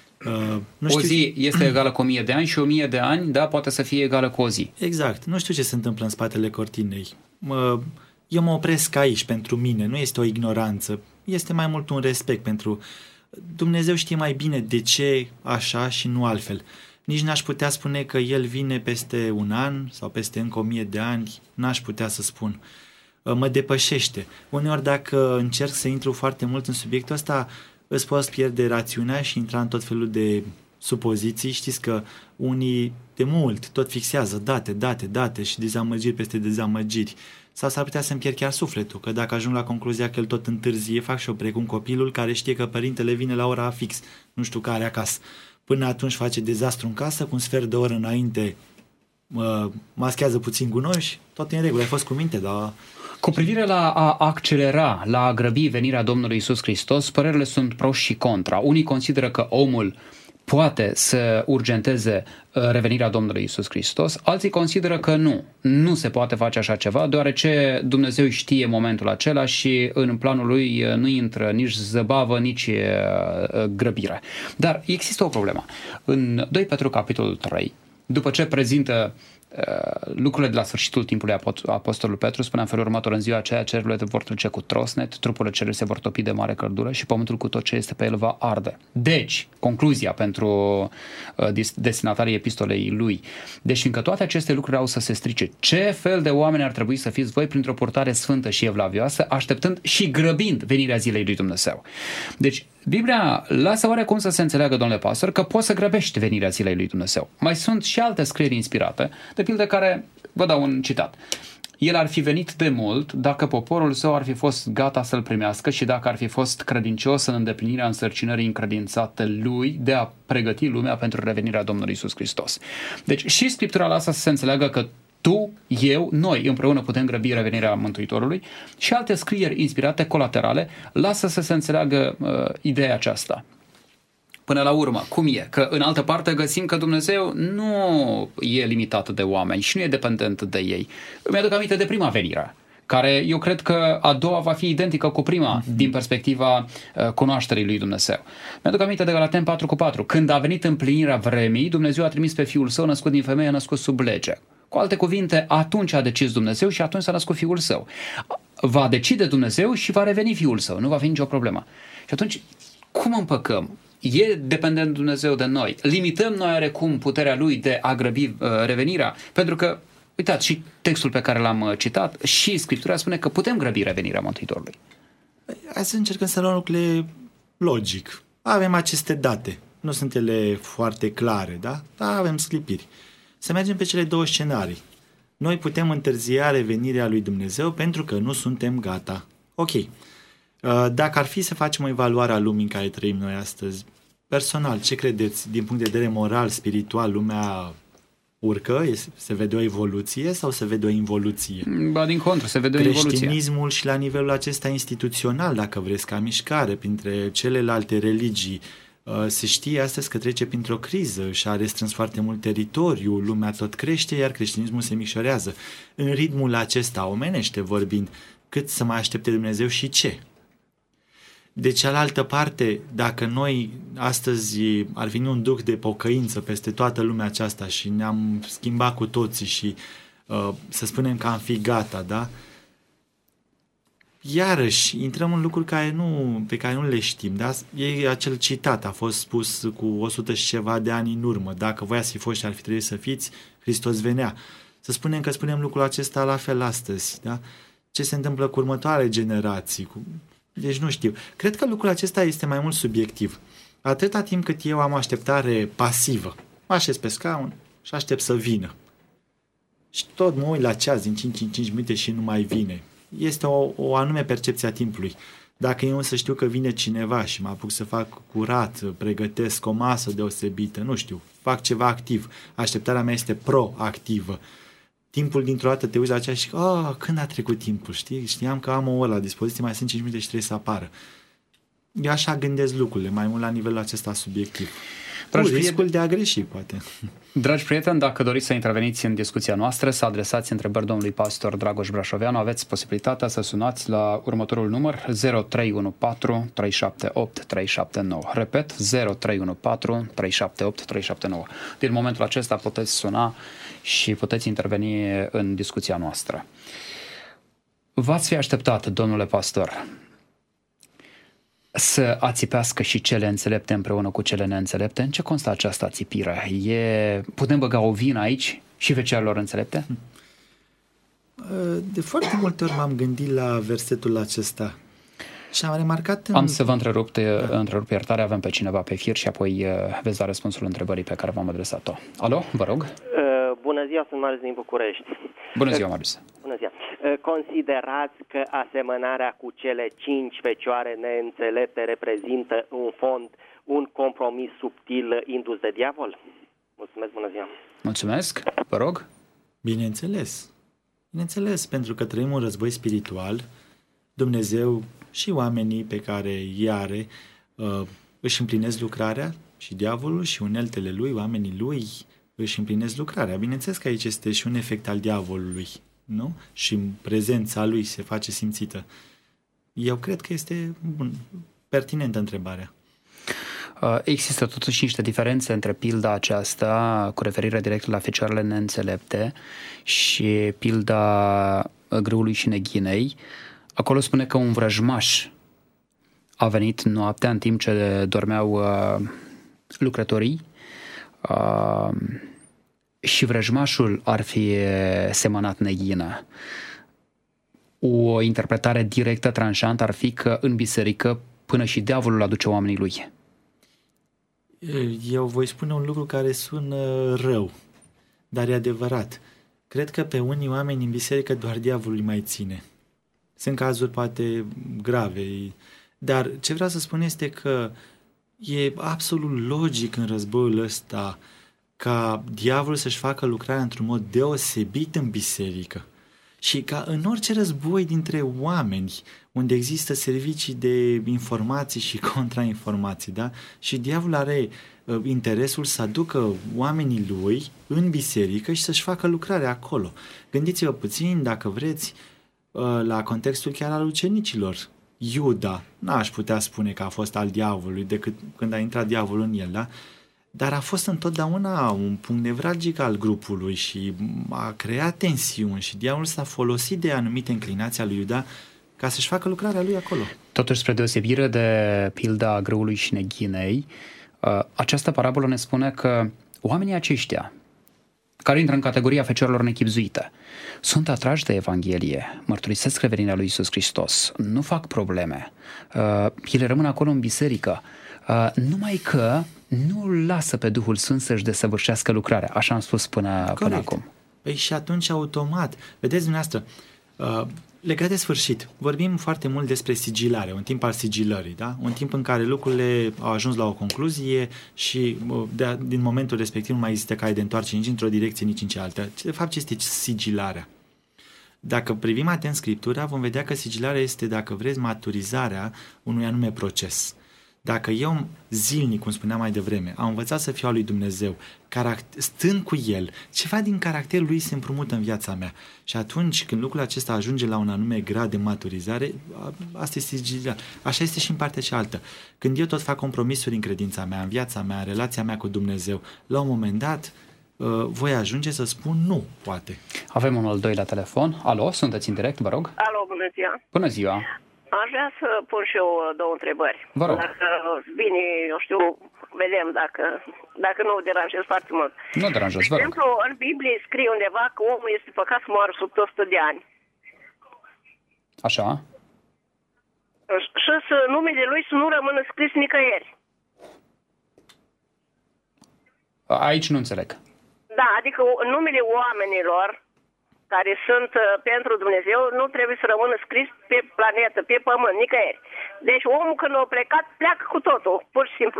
O zi este egală cu 1000 de ani și 1000 de ani, da, poate să fie egală cu o zi.
Exact. Nu știu ce se întâmplă în spatele cortinei. Eu mă opresc aici pentru mine, nu este o ignoranță, este mai mult un respect pentru... Dumnezeu știe mai bine de ce așa și nu altfel. Nici n-aș putea spune că El vine peste un an sau peste încă 1000 de ani, n-aș putea să spun. Mă depășește. Uneori dacă încerc să intru foarte mult în subiectul ăsta, îți poți pierde rațiunea și intra în tot felul de supoziții. Știți că unii de mult tot fixează date și dezamăgiri peste dezamăgiri. Sau s-ar putea să-mi pierd chiar sufletul, că dacă ajung la concluzia că el tot întârzie, fac și eu precum copilul care știe că părintele vine la ora fix, nu știu care acasă. Până atunci face dezastru în casă, cu un sfert de oră înainte maschează puțin gunoi și tot în regulă. Ai fost cu minte, dar...
Cu privire la a accelera, la a grăbi venirea Domnului Iisus Hristos, părerile sunt pro și contra. Unii consideră că omul poate să urgenteze revenirea Domnului Iisus Hristos, alții consideră că nu se poate face așa ceva, deoarece Dumnezeu știe momentul acela și în planul lui nu intră nici zăbavă, nici grăbire. Dar există o problemă. În 2 Petru capitolul 3, după ce prezintă lucrurile de la sfârșitul timpului Apostolul Petru, spune în felul următor: în ziua aceea cerurile vor trece cu trosnet, trupurile celor se vor topi de mare căldură și pământul cu tot ce este pe el va arde. Deci, concluzia pentru destinatarii epistolei lui: deci fiindcă toate aceste lucruri au să se strice, ce fel de oameni ar trebui să fiți voi printr-o purtare sfântă și evlavioasă, așteptând și grăbind venirea zilei lui Dumnezeu? Deci, Biblia lasă oarecum să se înțeleagă, domnule pastor, că poți să grăbești venirea zilei lui Dumnezeu. Mai sunt și alte scrieri inspirate, de pildă care, vă dau un citat: el ar fi venit de mult dacă poporul său ar fi fost gata să-l primească și dacă ar fi fost credincios în îndeplinirea însărcinării încredințate lui de a pregăti lumea pentru revenirea Domnului Iisus Hristos. Deci și Scriptura lasă să se înțeleagă că tu, eu, noi împreună putem grăbi revenirea Mântuitorului, și alte scrieri inspirate colaterale lasă să se înțeleagă ideea aceasta. Până la urmă, cum e? Că în altă parte găsim că Dumnezeu nu e limitat de oameni și nu e dependent de ei. Îmi aduc aminte de prima venire, care eu cred că a doua va fi identică cu prima din perspectiva cunoașterii lui Dumnezeu. Mi-aduc aminte de Galateni 4:4. Când a venit împlinirea vremii, Dumnezeu a trimis pe Fiul Său, născut din femeie, născut sub lege. Cu alte cuvinte, atunci a decis Dumnezeu și atunci s-a născut Fiul Său. Va decide Dumnezeu și va reveni Fiul Său, nu va fi nicio problemă. Și atunci, cum împăcăm? E dependent Dumnezeu de noi? Limităm noi oarecum puterea Lui de a grăbi revenirea? Pentru că, uitați, și textul pe care l-am citat și Scriptura spune că putem grăbi revenirea Mântuitorului.
Hai să încercăm să luăm lucrurile logic. Avem aceste date. Nu sunt ele foarte clare, da? Dar avem sclipiri. Să mergem pe cele două scenarii. Noi putem întârzia revenirea lui Dumnezeu pentru că nu suntem gata. Ok. Dacă ar fi să facem o evaluare a lumii în care trăim noi astăzi, personal, ce credeți? Din punct de vedere moral, spiritual, lumea urcă? Se vede o evoluție sau se vede o involuție?
Ba, din contră, se vede o involuție.
Creștinismul și la nivelul acesta instituțional, dacă vreți, ca mișcare, printre celelalte religii, se știe astăzi că trece printr-o criză și a restrâns foarte mult teritoriu, lumea tot crește, iar creștinismul se micșorează. În ritmul acesta, omenește vorbind, cât să mai aștepte Dumnezeu și ce? De cealaltă parte, dacă noi astăzi ar veni un duh de pocăință peste toată lumea aceasta și ne-am schimbat cu toții și să spunem că am fi gata, da? Iarăși, intrăm în lucruri pe care nu le știm, da? E acel citat, a fost spus cu 100 și ceva de ani în urmă: dacă voi ați fi fost și ar fi trebuit să fiți, Hristos venea. Să spunem că spunem lucrul acesta la fel astăzi, da? Ce se întâmplă cu următoarele generații? Deci nu știu. Cred că lucrul acesta este mai mult subiectiv. Atâta timp cât eu am așteptare pasivă, mă așez pe scaun și aștept să vină. Și tot mă uit la ceas din 5 în 5 minute și nu mai vine. Este o anume percepție a timpului. Dacă eu însă știu că vine cineva și mă apuc să fac curat, pregătesc o masă deosebită, nu știu, fac ceva activ, așteptarea mea este proactivă. Timpul dintr-o dată te uiți la aceea și când a trecut timpul, știi? Știam că am o oră la dispoziție, mai sunt 5 minute și trebuie să apară. Eu așa gândesc lucrurile, mai mult la nivelul acesta subiectiv. Riscul de a greși, poate.
Dragi prieteni, dacă doriți să interveniți în discuția noastră, să adresați întrebări domnului pastor Dragoș Brașoveanu, aveți posibilitatea să sunați la următorul număr 0314 378 379. Repet, 0314 378 379. Din momentul acesta puteți suna și puteți interveni în discuția noastră. V-ați fi așteptat, domnule pastor, să ațipească și cele înțelepte împreună cu cele neînțelepte? În ce constă această ațipire? Putem băga o vină aici și fecioarelor înțelepte?
De foarte multe ori m-am gândit la versetul acesta și am remarcat...
Am să vă întrerup, iertare, avem pe cineva pe fir și apoi veți da răspunsul întrebării pe care v-am adresat-o. Alo, vă rog.
Bună ziua, sunt Marius din București.
Bună ziua, Marius.
Bună ziua. Considerați că asemănarea cu cele 5 fecioare neînțelepte reprezintă în fond un compromis subtil indus de diavol? Mulțumesc, bună ziua.
Mulțumesc, vă rog.
Bineînțeles. Bineînțeles, pentru că trăim un război spiritual. Dumnezeu și oamenii pe care îi are își împlinesc lucrarea și diavolul și uneltele lui, oamenii lui își împlinesc lucrarea. Bineînțeles că aici este și un efect al diavolului, nu? Și prezența lui se face simțită. Eu cred că este pertinentă întrebarea.
Există totuși niște diferențe între pilda aceasta cu referire direct la fecioarele neînțelepte și pilda grâului și neghinei. Acolo spune că un vrăjmaș a venit noaptea în timp ce dormeau lucrătorii și vrăjmașul ar fi semănat neghină. O interpretare directă, tranșantă, ar fi că în biserică până și diavolul aduce oamenii lui.
Eu voi spune un lucru care sună rău, dar e adevărat. Cred că pe unii oameni în biserică doar diavolul îi mai ține. Sunt cazuri poate grave, dar ce vreau să spun este că e absolut logic în războiul ăsta ca diavolul să-și facă lucrarea într-un mod deosebit în biserică și ca în orice război dintre oameni unde există servicii de informații și contrainformații, da? Și diavolul are interesul să aducă oamenii lui în biserică și să-și facă lucrarea acolo. Gândiți-vă puțin, dacă vreți, la contextul chiar al ucenicilor. Iuda, n-aș putea spune că a fost al diavolului decât când a intrat diavolul în el, da? Dar a fost întotdeauna un punct nevralgic al grupului și a creat tensiuni și diavolul s-a folosit de anumite inclinații ale lui Iuda ca să-și facă lucrarea lui acolo.
Totuși, spre deosebire de pilda grâului și neghinei, această parabolă ne spune că oamenii aceștia, care intră în categoria fecioarelor nechibzuite, sunt atrași de Evanghelie, mărturisesc revenirea lui Iisus Hristos, nu fac probleme, ele rămân acolo în biserică, numai că nu îl lasă pe Duhul Sfânt să-și desăvârșească lucrarea, așa am spus până acum.
Păi și atunci automat, vedeți dumneavoastră, legat de sfârșit, vorbim foarte mult despre sigilare, un timp al sigilării, da? Un timp în care lucrurile au ajuns la o concluzie și din momentul respectiv nu mai există cale de întoarce nici într-o direcție, nici în cealaltă. De fapt, ce este sigilarea? Dacă privim atent Scriptura, vom vedea că sigilarea este, dacă vreți, maturizarea unui anume proces. Dacă eu zilnic, cum spuneam mai devreme, am învățat să fiu al lui Dumnezeu, stând cu El, ceva din caracterul lui se împrumută în viața mea. Și atunci când lucrul acesta ajunge la un anume grad de maturizare, asta este sigilarea. Așa este și în partea cealaltă. Când eu tot fac compromisuri în credința mea, în viața mea, în relația mea cu Dumnezeu, la un moment dat voi ajunge să spun nu, poate.
Avem un al doilea telefon. Alo, sunteți în direct, vă rog.
Alo, bună ziua.
Bună ziua.
Aș vrea să pun și eu două întrebări.
Vă rog.
Dacă bine, eu știu, vedem dacă nu deranjez foarte mult.
Nu deranjez, vă rog.
De exemplu, în Biblie scrie undeva că omul este păcat să moară sub 100 de ani.
Așa.
Și numele lui să nu rămână scris nicăieri.
Aici nu înțeleg.
Da, adică numele oamenilor care sunt pentru Dumnezeu nu trebuie să rămână scris pe planetă, pe pământ, nicăieri. Deci omul când a plecat, pleacă cu totul, pur și simplu.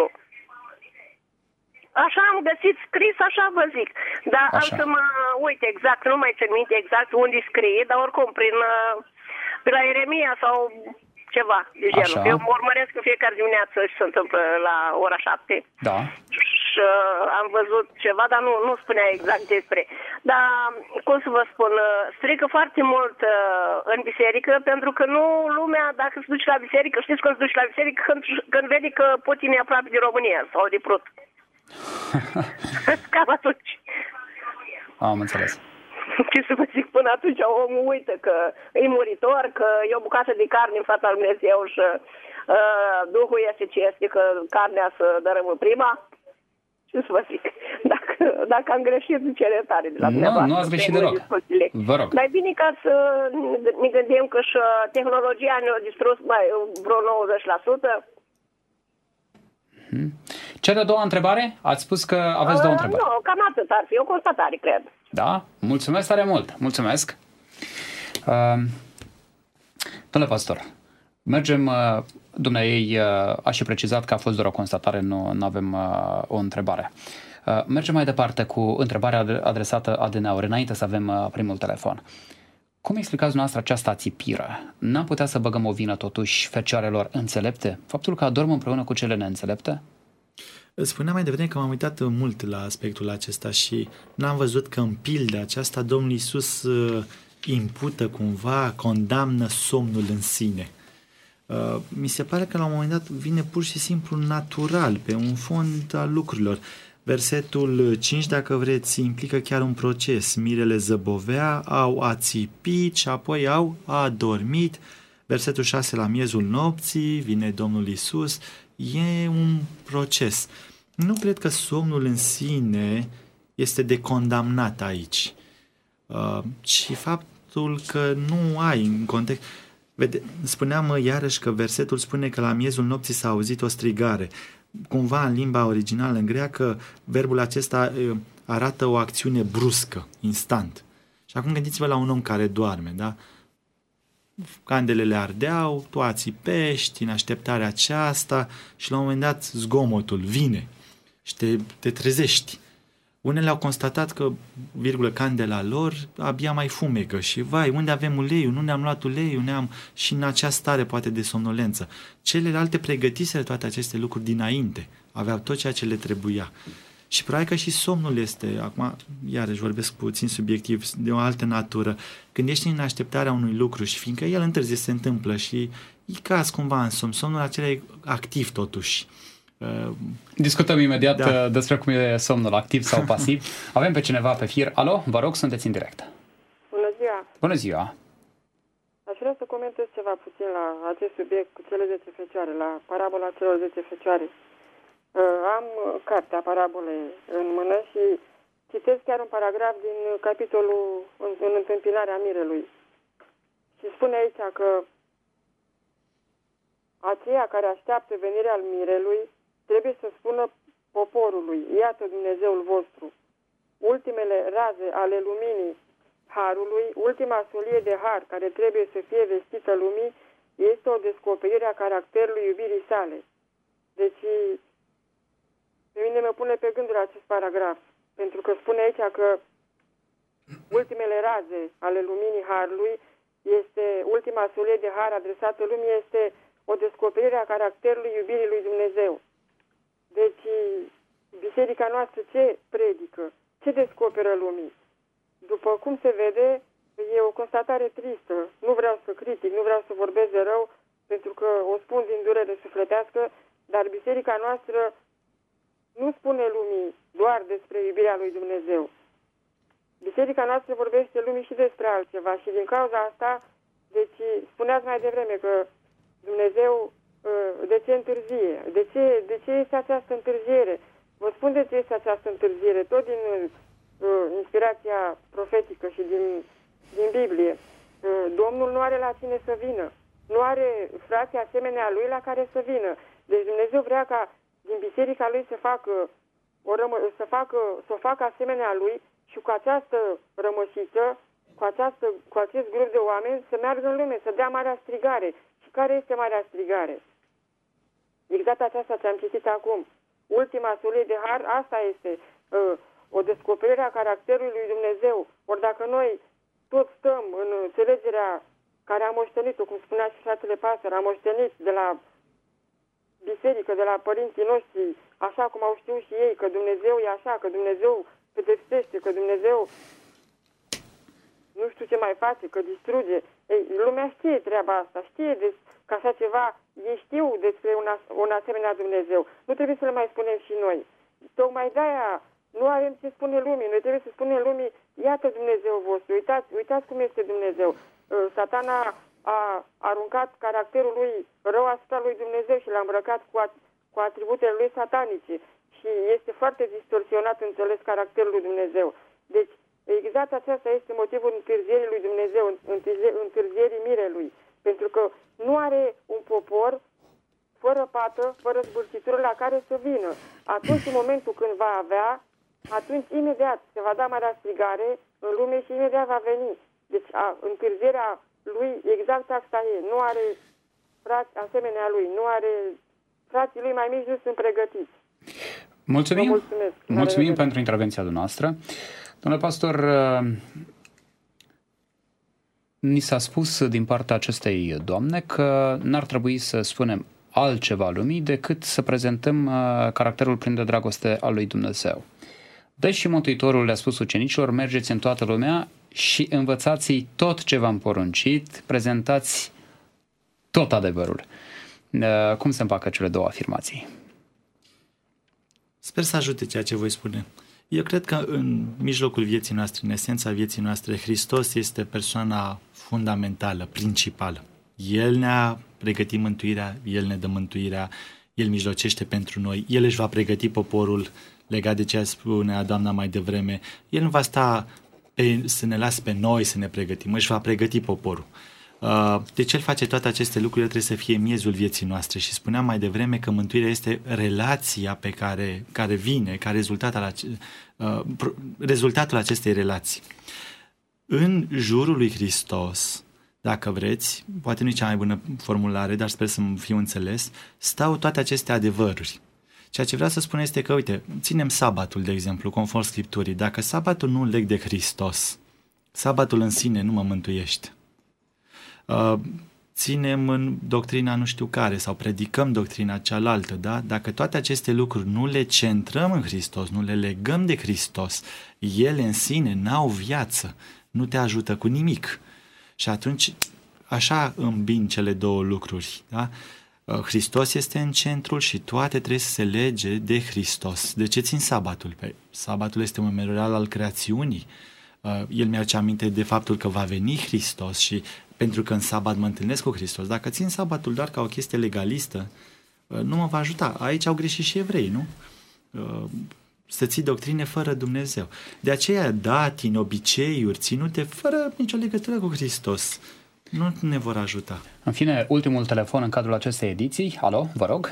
Așa am găsit scris, așa vă zic. Dar am să mă uit exact, nu mai țin minte exact unde scrie, dar oricum pe la Ieremia sau ceva de genul. Eu mă urmăresc în fiecare dimineață și se întâmplă la ora 7.
Da.
am văzut ceva, dar nu spunea exact despre. Dar, cum să vă spun, strică foarte mult în biserică, pentru că nu lumea, dacă se duce la biserică, știți când se duce la biserică, când vede că Putin e aproape de România sau de Prut. Cam atunci.
Am înțeles.
Ce să vă zic, până atunci omul uită că e muritor, că e o bucată de carne în fața lui Dumnezeu și Duhul este ce este, că carnea să dărâmă prima. Ce să vă zic? Dacă am greșit, îmi cer iertare de la dumneavoastră.
Nu ați greșit deloc. Vă rog.
Mai bine ca să ne gândim că și tehnologia ne-a distrus vreo 90%.
Cea de-a doua întrebare? Ați spus că aveți două întrebări.
Nu, cam atât ar fi. O constatare, cred.
Da? Mulțumesc tare mult. Mulțumesc. Domnule pastor, mergem, dumneavoastră a și precizat că a fost doar o constatare, nu avem o întrebare. Mergem mai departe cu întrebarea adresată ADN-uri, înainte să avem primul telefon. Cum explicați dumneavoastră această ațipire? N-am putea să băgăm o vină totuși fecioarelor înțelepte? Faptul că adorm împreună cu cele neînțelepte?
Spuneam mai devreme că m-am uitat mult la aspectul acesta și n-am văzut că în pilda aceasta Domnul Iisus impută cumva, condamnă somnul în sine. Mi se pare că la un moment dat vine pur și simplu natural, pe un fond al lucrurilor. Versetul 5, dacă vreți, implică chiar un proces. Mirele zăbovea, au ațipit și apoi au adormit. Versetul 6, la miezul nopții, vine Domnul Iisus. E un proces. Nu cred că somnul în sine este de condamnat aici. Și faptul că nu ai în context... Spuneam iarăși că versetul spune că la miezul nopții s-a auzit o strigare. Cumva în limba originală, în greacă, verbul acesta arată o acțiune bruscă, instant. Și acum gândiți-vă la un om care doarme, da? Candelele ardeau, tu ațipești în așteptarea aceasta și la un moment dat zgomotul vine și te trezești. Unele au constatat că, candela lor abia mai fumegă și vai, unde avem uleiul? Nu ne-am luat uleiul, și în acea stare poate de somnolență. Celelalte pregătiseră toate aceste lucruri dinainte, aveau tot ceea ce le trebuia. Și probabil că și somnul este, acum iarăși vorbesc puțin subiectiv, de o altă natură, când ești în așteptarea unui lucru și fiindcă el întârzie se întâmplă și îi caz cumva în somn, somnul acela e activ totuși.
Discutăm imediat despre cum e somnul, activ sau pasiv. Avem pe cineva pe fir. Alo, vă rog, sunteți în direct.
Bună ziua!
Bună ziua!
Aș vrea să comentez ceva puțin la acest subiect cu cele 10 fecioare, la parabola celor 10 fecioare. Am cartea parabole în mână și citesc chiar un paragraf din capitolul în întâmpinarea mirelui. Și spune aici că aceia care așteaptă venirea mirelui trebuie să spună poporului: iată Dumnezeul vostru. Ultimele raze ale luminii harului, ultima solie de har care trebuie să fie vestită lumii, este o descoperire a caracterului iubirii sale. Deci, pe mine mă pune pe gânduri acest paragraf, pentru că spune aici că ultimele raze ale luminii harului, este ultima solie de har adresată lumii, este o descoperire a caracterului iubirii lui Dumnezeu. Deci, biserica noastră ce predică? Ce descoperă lumii? După cum se vede, e o constatare tristă. Nu vreau să critic, nu vreau să vorbesc de rău, pentru că o spun din durere sufletească, dar biserica noastră nu spune lumii doar despre iubirea lui Dumnezeu. Biserica noastră vorbește lumii și despre altceva și din cauza asta, deci spuneați mai devreme că Dumnezeu de ce întârzie? De ce este această întârziere? Vă spun de ce este această întârziere. Tot din inspirația profetică și din Biblie. Domnul nu are la cine să vină. Nu are frații asemenea lui la care să vină. Deci Dumnezeu vrea ca din biserica lui să o facă asemenea lui și cu această rămășiță, cu acest grup de oameni să meargă în lume, să dea marea strigare. Și care este marea strigare? Exact aceasta ce am citit acum. Ultima solie de har, asta este o descoperire a caracterului lui Dumnezeu. Ori dacă noi tot stăm în înțelegerea care am moștenit-o, cum spunea și fratele pastor, am moștenit de la biserică, de la părinții noștri, așa cum au știut și ei, că Dumnezeu e așa, că Dumnezeu pedepsește, că Dumnezeu nu știu ce mai face, că distruge. Ei, lumea știe treaba asta, știe că așa ceva, ei știu despre un asemenea Dumnezeu. Nu trebuie să le mai spunem și noi. Tocmai de-aia nu avem ce spune lumii. Noi trebuie să spunem lumii, iată Dumnezeu vostru, uitați cum este Dumnezeu. Satana a aruncat caracterul lui rău asupra lui Dumnezeu și l-a îmbrăcat cu atributele lui satanice. Și este foarte distorsionat înțeles caracterul lui Dumnezeu. Deci, exact acesta este motivul întârzierii lui Dumnezeu, întârzierii mirelui. Pentru că nu are un popor fără pată, fără zbârcitură la care să vină. Atunci, în momentul când va avea, atunci imediat se va da marea strigare în lume și imediat va veni. Deci întârzierea lui exact asta e. Nu are frați asemenea lui, nu are frații lui mai mici, nu sunt pregătiți.
Mulțumim pentru intervenția dumneavoastră. Domnule pastor, ni s-a spus din partea acestei doamne că n-ar trebui să spunem altceva lumii decât să prezentăm caracterul plin de dragoste al lui Dumnezeu. Deși Mântuitorul le-a spus ucenicilor, mergeți în toată lumea și învățați tot ce v-am poruncit, prezentați tot adevărul. Cum se împacă cele două afirmații?
Sper să ajute ceea ce voi spune. Eu cred că în mijlocul vieții noastre, în esența vieții noastre, Hristos este persoana fundamentală, principală. El ne-a pregătit mântuirea, El ne dă mântuirea, El mijlocește pentru noi, El își va pregăti poporul legat de ce spunea doamna mai devreme. El nu va sta să ne lase pe noi să ne pregătim, își va pregăti poporul. Deci El face toate aceste lucruri, El trebuie să fie miezul vieții noastre și spuneam mai devreme că mântuirea este relația pe care vine ca rezultatul acestei relații. În jurul lui Hristos, dacă vreți, poate nu e cea mai bună formulare, dar sper să fiu înțeles, stau toate aceste adevăruri. Ceea ce vreau să spun este că, uite, ținem sabatul, de exemplu, conform Scripturii. Dacă sabatul nu leg de Hristos, sabatul în sine nu mă mântuiește. Ținem în doctrina nu știu care sau predicăm doctrina cealaltă, da? Dacă toate aceste lucruri nu le centrăm în Hristos, nu le legăm de Hristos, ele în sine n-au viață, nu te ajută cu nimic. Și atunci așa îmbin cele două lucruri, da? Hristos este în centrul și toate trebuie să se lege de Hristos. De ce țin sabatul? Sabatul este un memorial al creațiunii. El mi-aduce aminte de faptul că va veni Hristos și pentru că în sabat mă întâlnesc cu Hristos. Dacă țin sabatul doar ca o chestie legalistă, nu mă va ajuta. Aici au greșit și evrei, nu? Să ții doctrine fără Dumnezeu. De aceea datini, obiceiuri ținute fără nicio legătură cu Hristos nu ne vor ajuta.
În fine, ultimul telefon în cadrul acestei ediții. Alo, vă rog.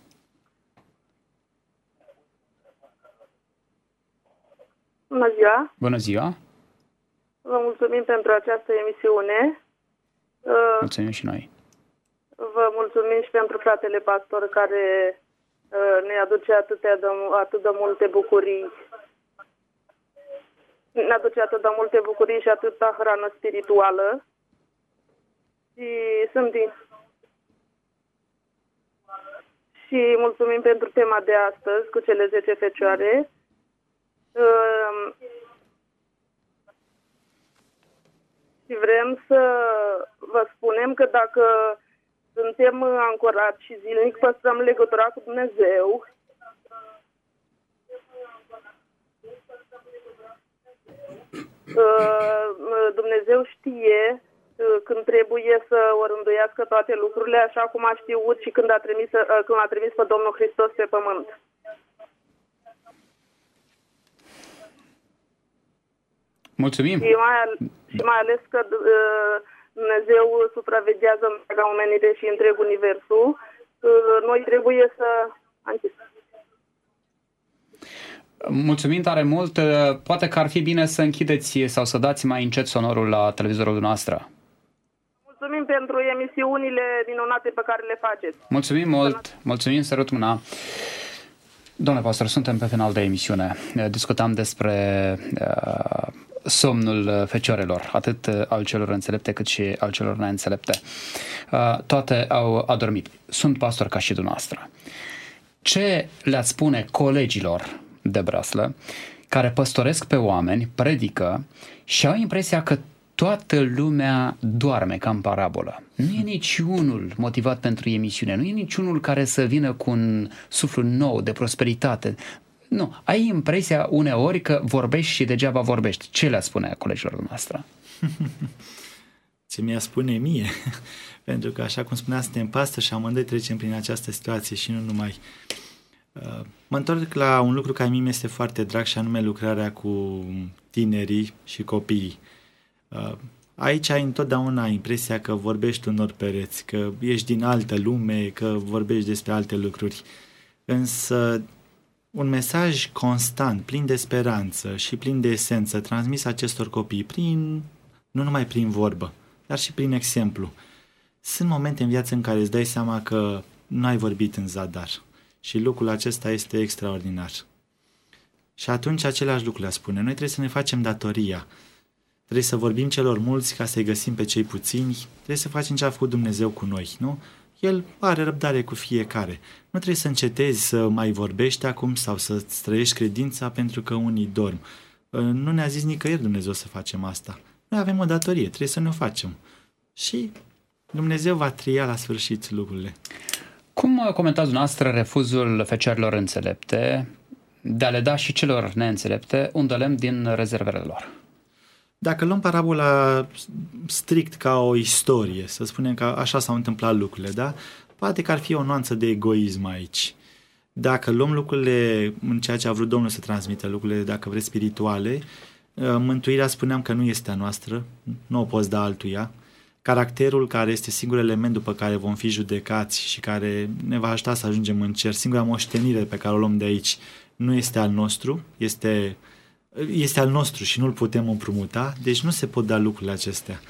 Bună ziua!
Bună ziua!
Vă mulțumim pentru această emisiune.
Mulțumim și noi.
Vă mulțumim și pentru fratele pastor care ne aduce atât de multe bucurii. Ne aduce atât de multe bucurii și atâta hrană spirituală. Și mulțumim pentru tema de astăzi cu cele 10 fecioare. Și vrem să vă spunem că dacă suntem ancorați și zilnic păstrăm legătura cu Dumnezeu, Dumnezeu știe când trebuie să o rânduiască toate lucrurile, așa cum a știut și când a trimis pe Domnul Hristos pe pământ.
Mulțumim!
Și mai ales că Dumnezeu supraveghează întreaga omenire și întreg universul. Noi trebuie să...
Mulțumim tare mult! Poate că ar fi bine să închideți sau să dați mai încet sonorul la televizorul dumneavoastră.
Mulțumim pentru emisiunile minunate pe care le faceți.
Mulțumim mult! Mulțumim, sărut mâna! Domnule pastor, suntem pe final de emisiune. Discutam despre somnul fecioarelor, atât al celor înțelepte cât și al celor neînțelepte. Toate au adormit. Sunt pastor ca și dumneavoastră. Ce le-ați spune colegilor de braslă care păstoresc pe oameni, predică și au impresia că toată lumea doarme ca în parabolă? Nu e niciunul motivat pentru emisiune, nu e niciunul care să vină cu un suflu nou de prosperitate. Nu, ai impresia uneori că vorbești și degeaba vorbești. Ce le-a spune colegilor noastre?
Ce mi-a spune mie? Pentru că, așa cum spunea, suntem pastori și amândoi trecem prin această situație și nu numai. Mă întorc la un lucru care mie mi este foarte drag și anume lucrarea cu tinerii și copiii. Aici ai întotdeauna impresia că vorbești unor pereți, că ești din altă lume, că vorbești despre alte lucruri. Însă un mesaj constant, plin de speranță și plin de esență, transmis acestor copii, nu numai prin vorbă, dar și prin exemplu. Sunt momente în viață în care îți dai seama că nu ai vorbit în zadar și lucrul acesta este extraordinar. Și atunci același lucru le spune. Noi trebuie să ne facem datoria. Trebuie să vorbim celor mulți ca să-i găsim pe cei puțini. Trebuie să facem ce a făcut Dumnezeu cu noi, nu? El are răbdare cu fiecare. Nu trebuie să încetezi să mai vorbești acum sau să trăiești credința pentru că unii dorm. Nu ne-a zis nicăieri Dumnezeu să facem asta. Noi avem o datorie, trebuie să ne o facem. Și Dumnezeu va tria la sfârșit lucrurile.
Cum comentați dumneavoastră refuzul fecioarelor înțelepte de a le da și celor neînțelepte un lemn din rezervele lor?
Dacă luăm parabola strict ca o istorie, să spunem că așa s-au întâmplat lucrurile, da? Poate că ar fi o nuanță de egoism aici. Dacă luăm lucrurile în ceea ce a vrut Domnul să transmită, lucrurile, dacă vreți, spirituale, mântuirea, spuneam că nu este a noastră, nu o poți da altuia. Caracterul, care este singurul element după care vom fi judecați și care ne va ajuta să ajungem în cer, singura moștenire pe care o luăm de aici, nu este al nostru, este al nostru și nu-l putem împrumuta, deci nu se pot da lucrurile acestea.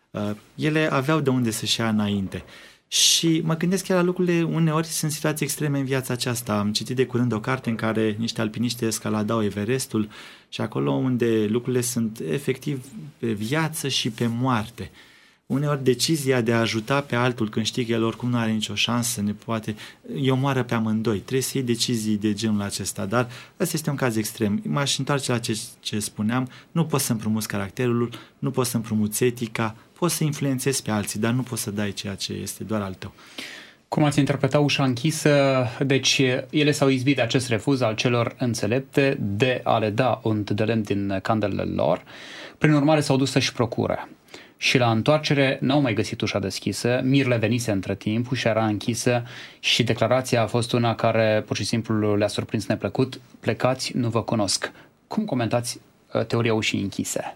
Ele aveau de unde să-și ia înainte. Și mă gândesc chiar la lucrurile, uneori sunt situații extreme în viața aceasta. Am citit de curând o carte în care niște alpiniști escaladau Everestul și acolo unde lucrurile sunt efectiv pe viață și pe moarte. Uneori decizia de a ajuta pe altul când știi că el oricum nu are nicio șansă, îi omoară pe amândoi. Trebuie să iei decizii de genul acesta, dar ăsta este un caz extrem. M-aș întoarce la ce spuneam, nu poți să împrumuți caracterul, nu poți să împrumuți etica, poți să influențezi pe alții, dar nu poți să dai ceea ce este doar al tău.
Cum ați interpretat ușa închisă? Deci ele s-au izbit de acest refuz al celor înțelepte de a le da un de lemn din candelele lor. Prin urmare s-au dus să-și procure. Și la întoarcere n-au mai găsit ușa deschisă, mirele venise între timp, ușa era închisă și declarația a fost una care pur și simplu le-a surprins neplăcut: plecați, nu vă cunosc. Cum comentați teoria ușii închise?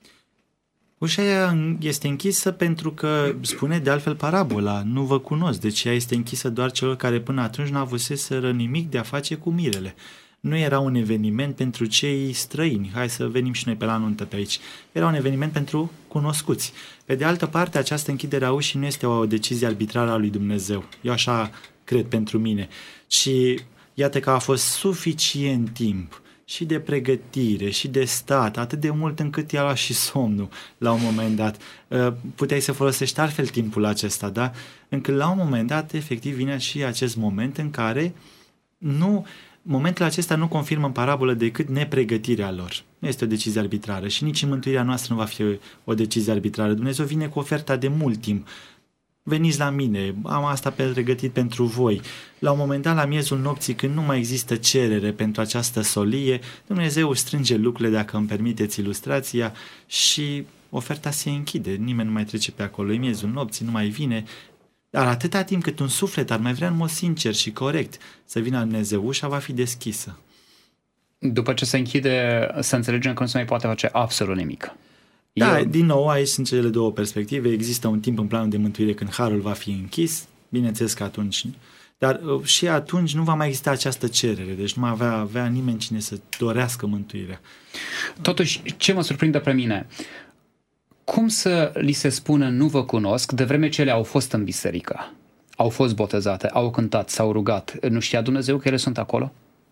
Ușa este închisă pentru că spune de altfel parabola, nu vă cunosc, deci ea este închisă doar celor care până atunci nu avuseseră nimic de a face cu mirele. Nu era un eveniment pentru cei străini, hai să venim și noi pe la nuntă pe aici. Era un eveniment pentru cunoscuți. Pe de altă parte, această închidere a ușii nu este o decizie arbitrară a lui Dumnezeu. Eu așa cred pentru mine. Și iată că a fost suficient timp și de pregătire și de stat, atât de mult încât i-a luat și somnul la un moment dat. Puteai să folosești altfel timpul acesta, da? Încât la un moment dat, efectiv, vine și acest moment în care momentul acesta nu confirmă în parabolă decât nepregătirea lor. Nu este o decizie arbitrară și nici în mântuirea noastră nu va fi o decizie arbitrară. Dumnezeu vine cu oferta de mult timp. Veniți la mine, am asta pregătit pentru voi. La un moment dat, la miezul nopții, când nu mai există cerere pentru această solie, Dumnezeu își strânge lucrurile, dacă îmi permiteți ilustrația, și oferta se închide. Nimeni nu mai trece pe acolo. E miezul nopții, nu mai vine. Dar atâta timp cât un suflet ar mai vrea în mod sincer și corect să vină la Dumnezeu, ușa va fi deschisă.
După ce se închide, să înțelegem că nu se mai poate face absolut nimic.
Da, din nou, aici sunt cele două perspective. Există un timp în planul de mântuire când harul va fi închis, bineînțeles că atunci, dar și atunci nu va mai exista această cerere, deci nu mai avea nimeni cine să dorească mântuirea.
Totuși, ce mă surprinde pe mine? Cum să li se spună nu vă cunosc, de vreme ce ele au fost în biserică, au fost botezate, au cântat, s-au rugat? Nu știa Dumnezeu că ele sunt acolo?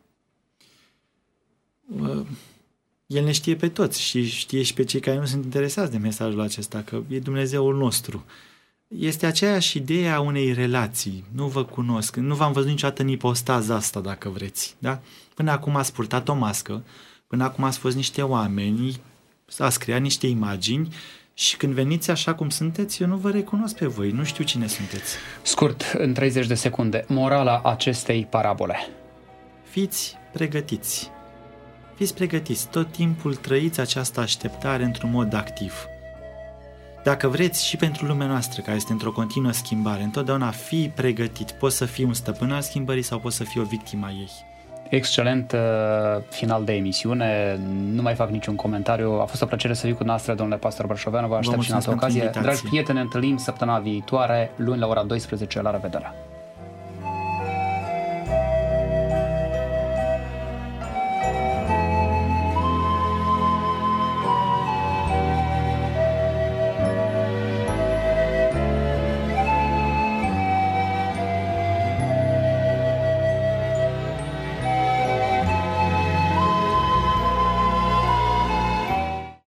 El ne știe pe toți și știe și pe cei care nu sunt interesați de mesajul acesta, că e Dumnezeul nostru. Este aceeași idee a unei relații. Nu vă cunosc, nu v-am văzut niciodată în ipostaza asta, dacă vreți. Da? Până acum ați purtat o mască, până acum ați fost niște oameni, ați creat niște imagini și când veniți așa cum sunteți, eu nu vă recunosc pe voi, nu știu cine sunteți.
Scurt, în 30 de secunde, morala acestei parabole.
Fiți pregătiți. Fiți pregătiți. Tot timpul trăiți această așteptare într-un mod activ. Dacă vreți, și pentru lumea noastră, care este într-o continuă schimbare, întotdeauna fii pregătit. Poți să fii un stăpân al schimbării sau poți să fii o victimă a ei.
Excelent final de emisiune. Nu mai fac niciun comentariu. A fost o plăcere să fiu cu noastră, domnule pastor Brașoveanu. Vă aștept și în altă ocazie. Dragi prieteni, ne întâlnim săptămâna viitoare, luni la ora 12. La revedere!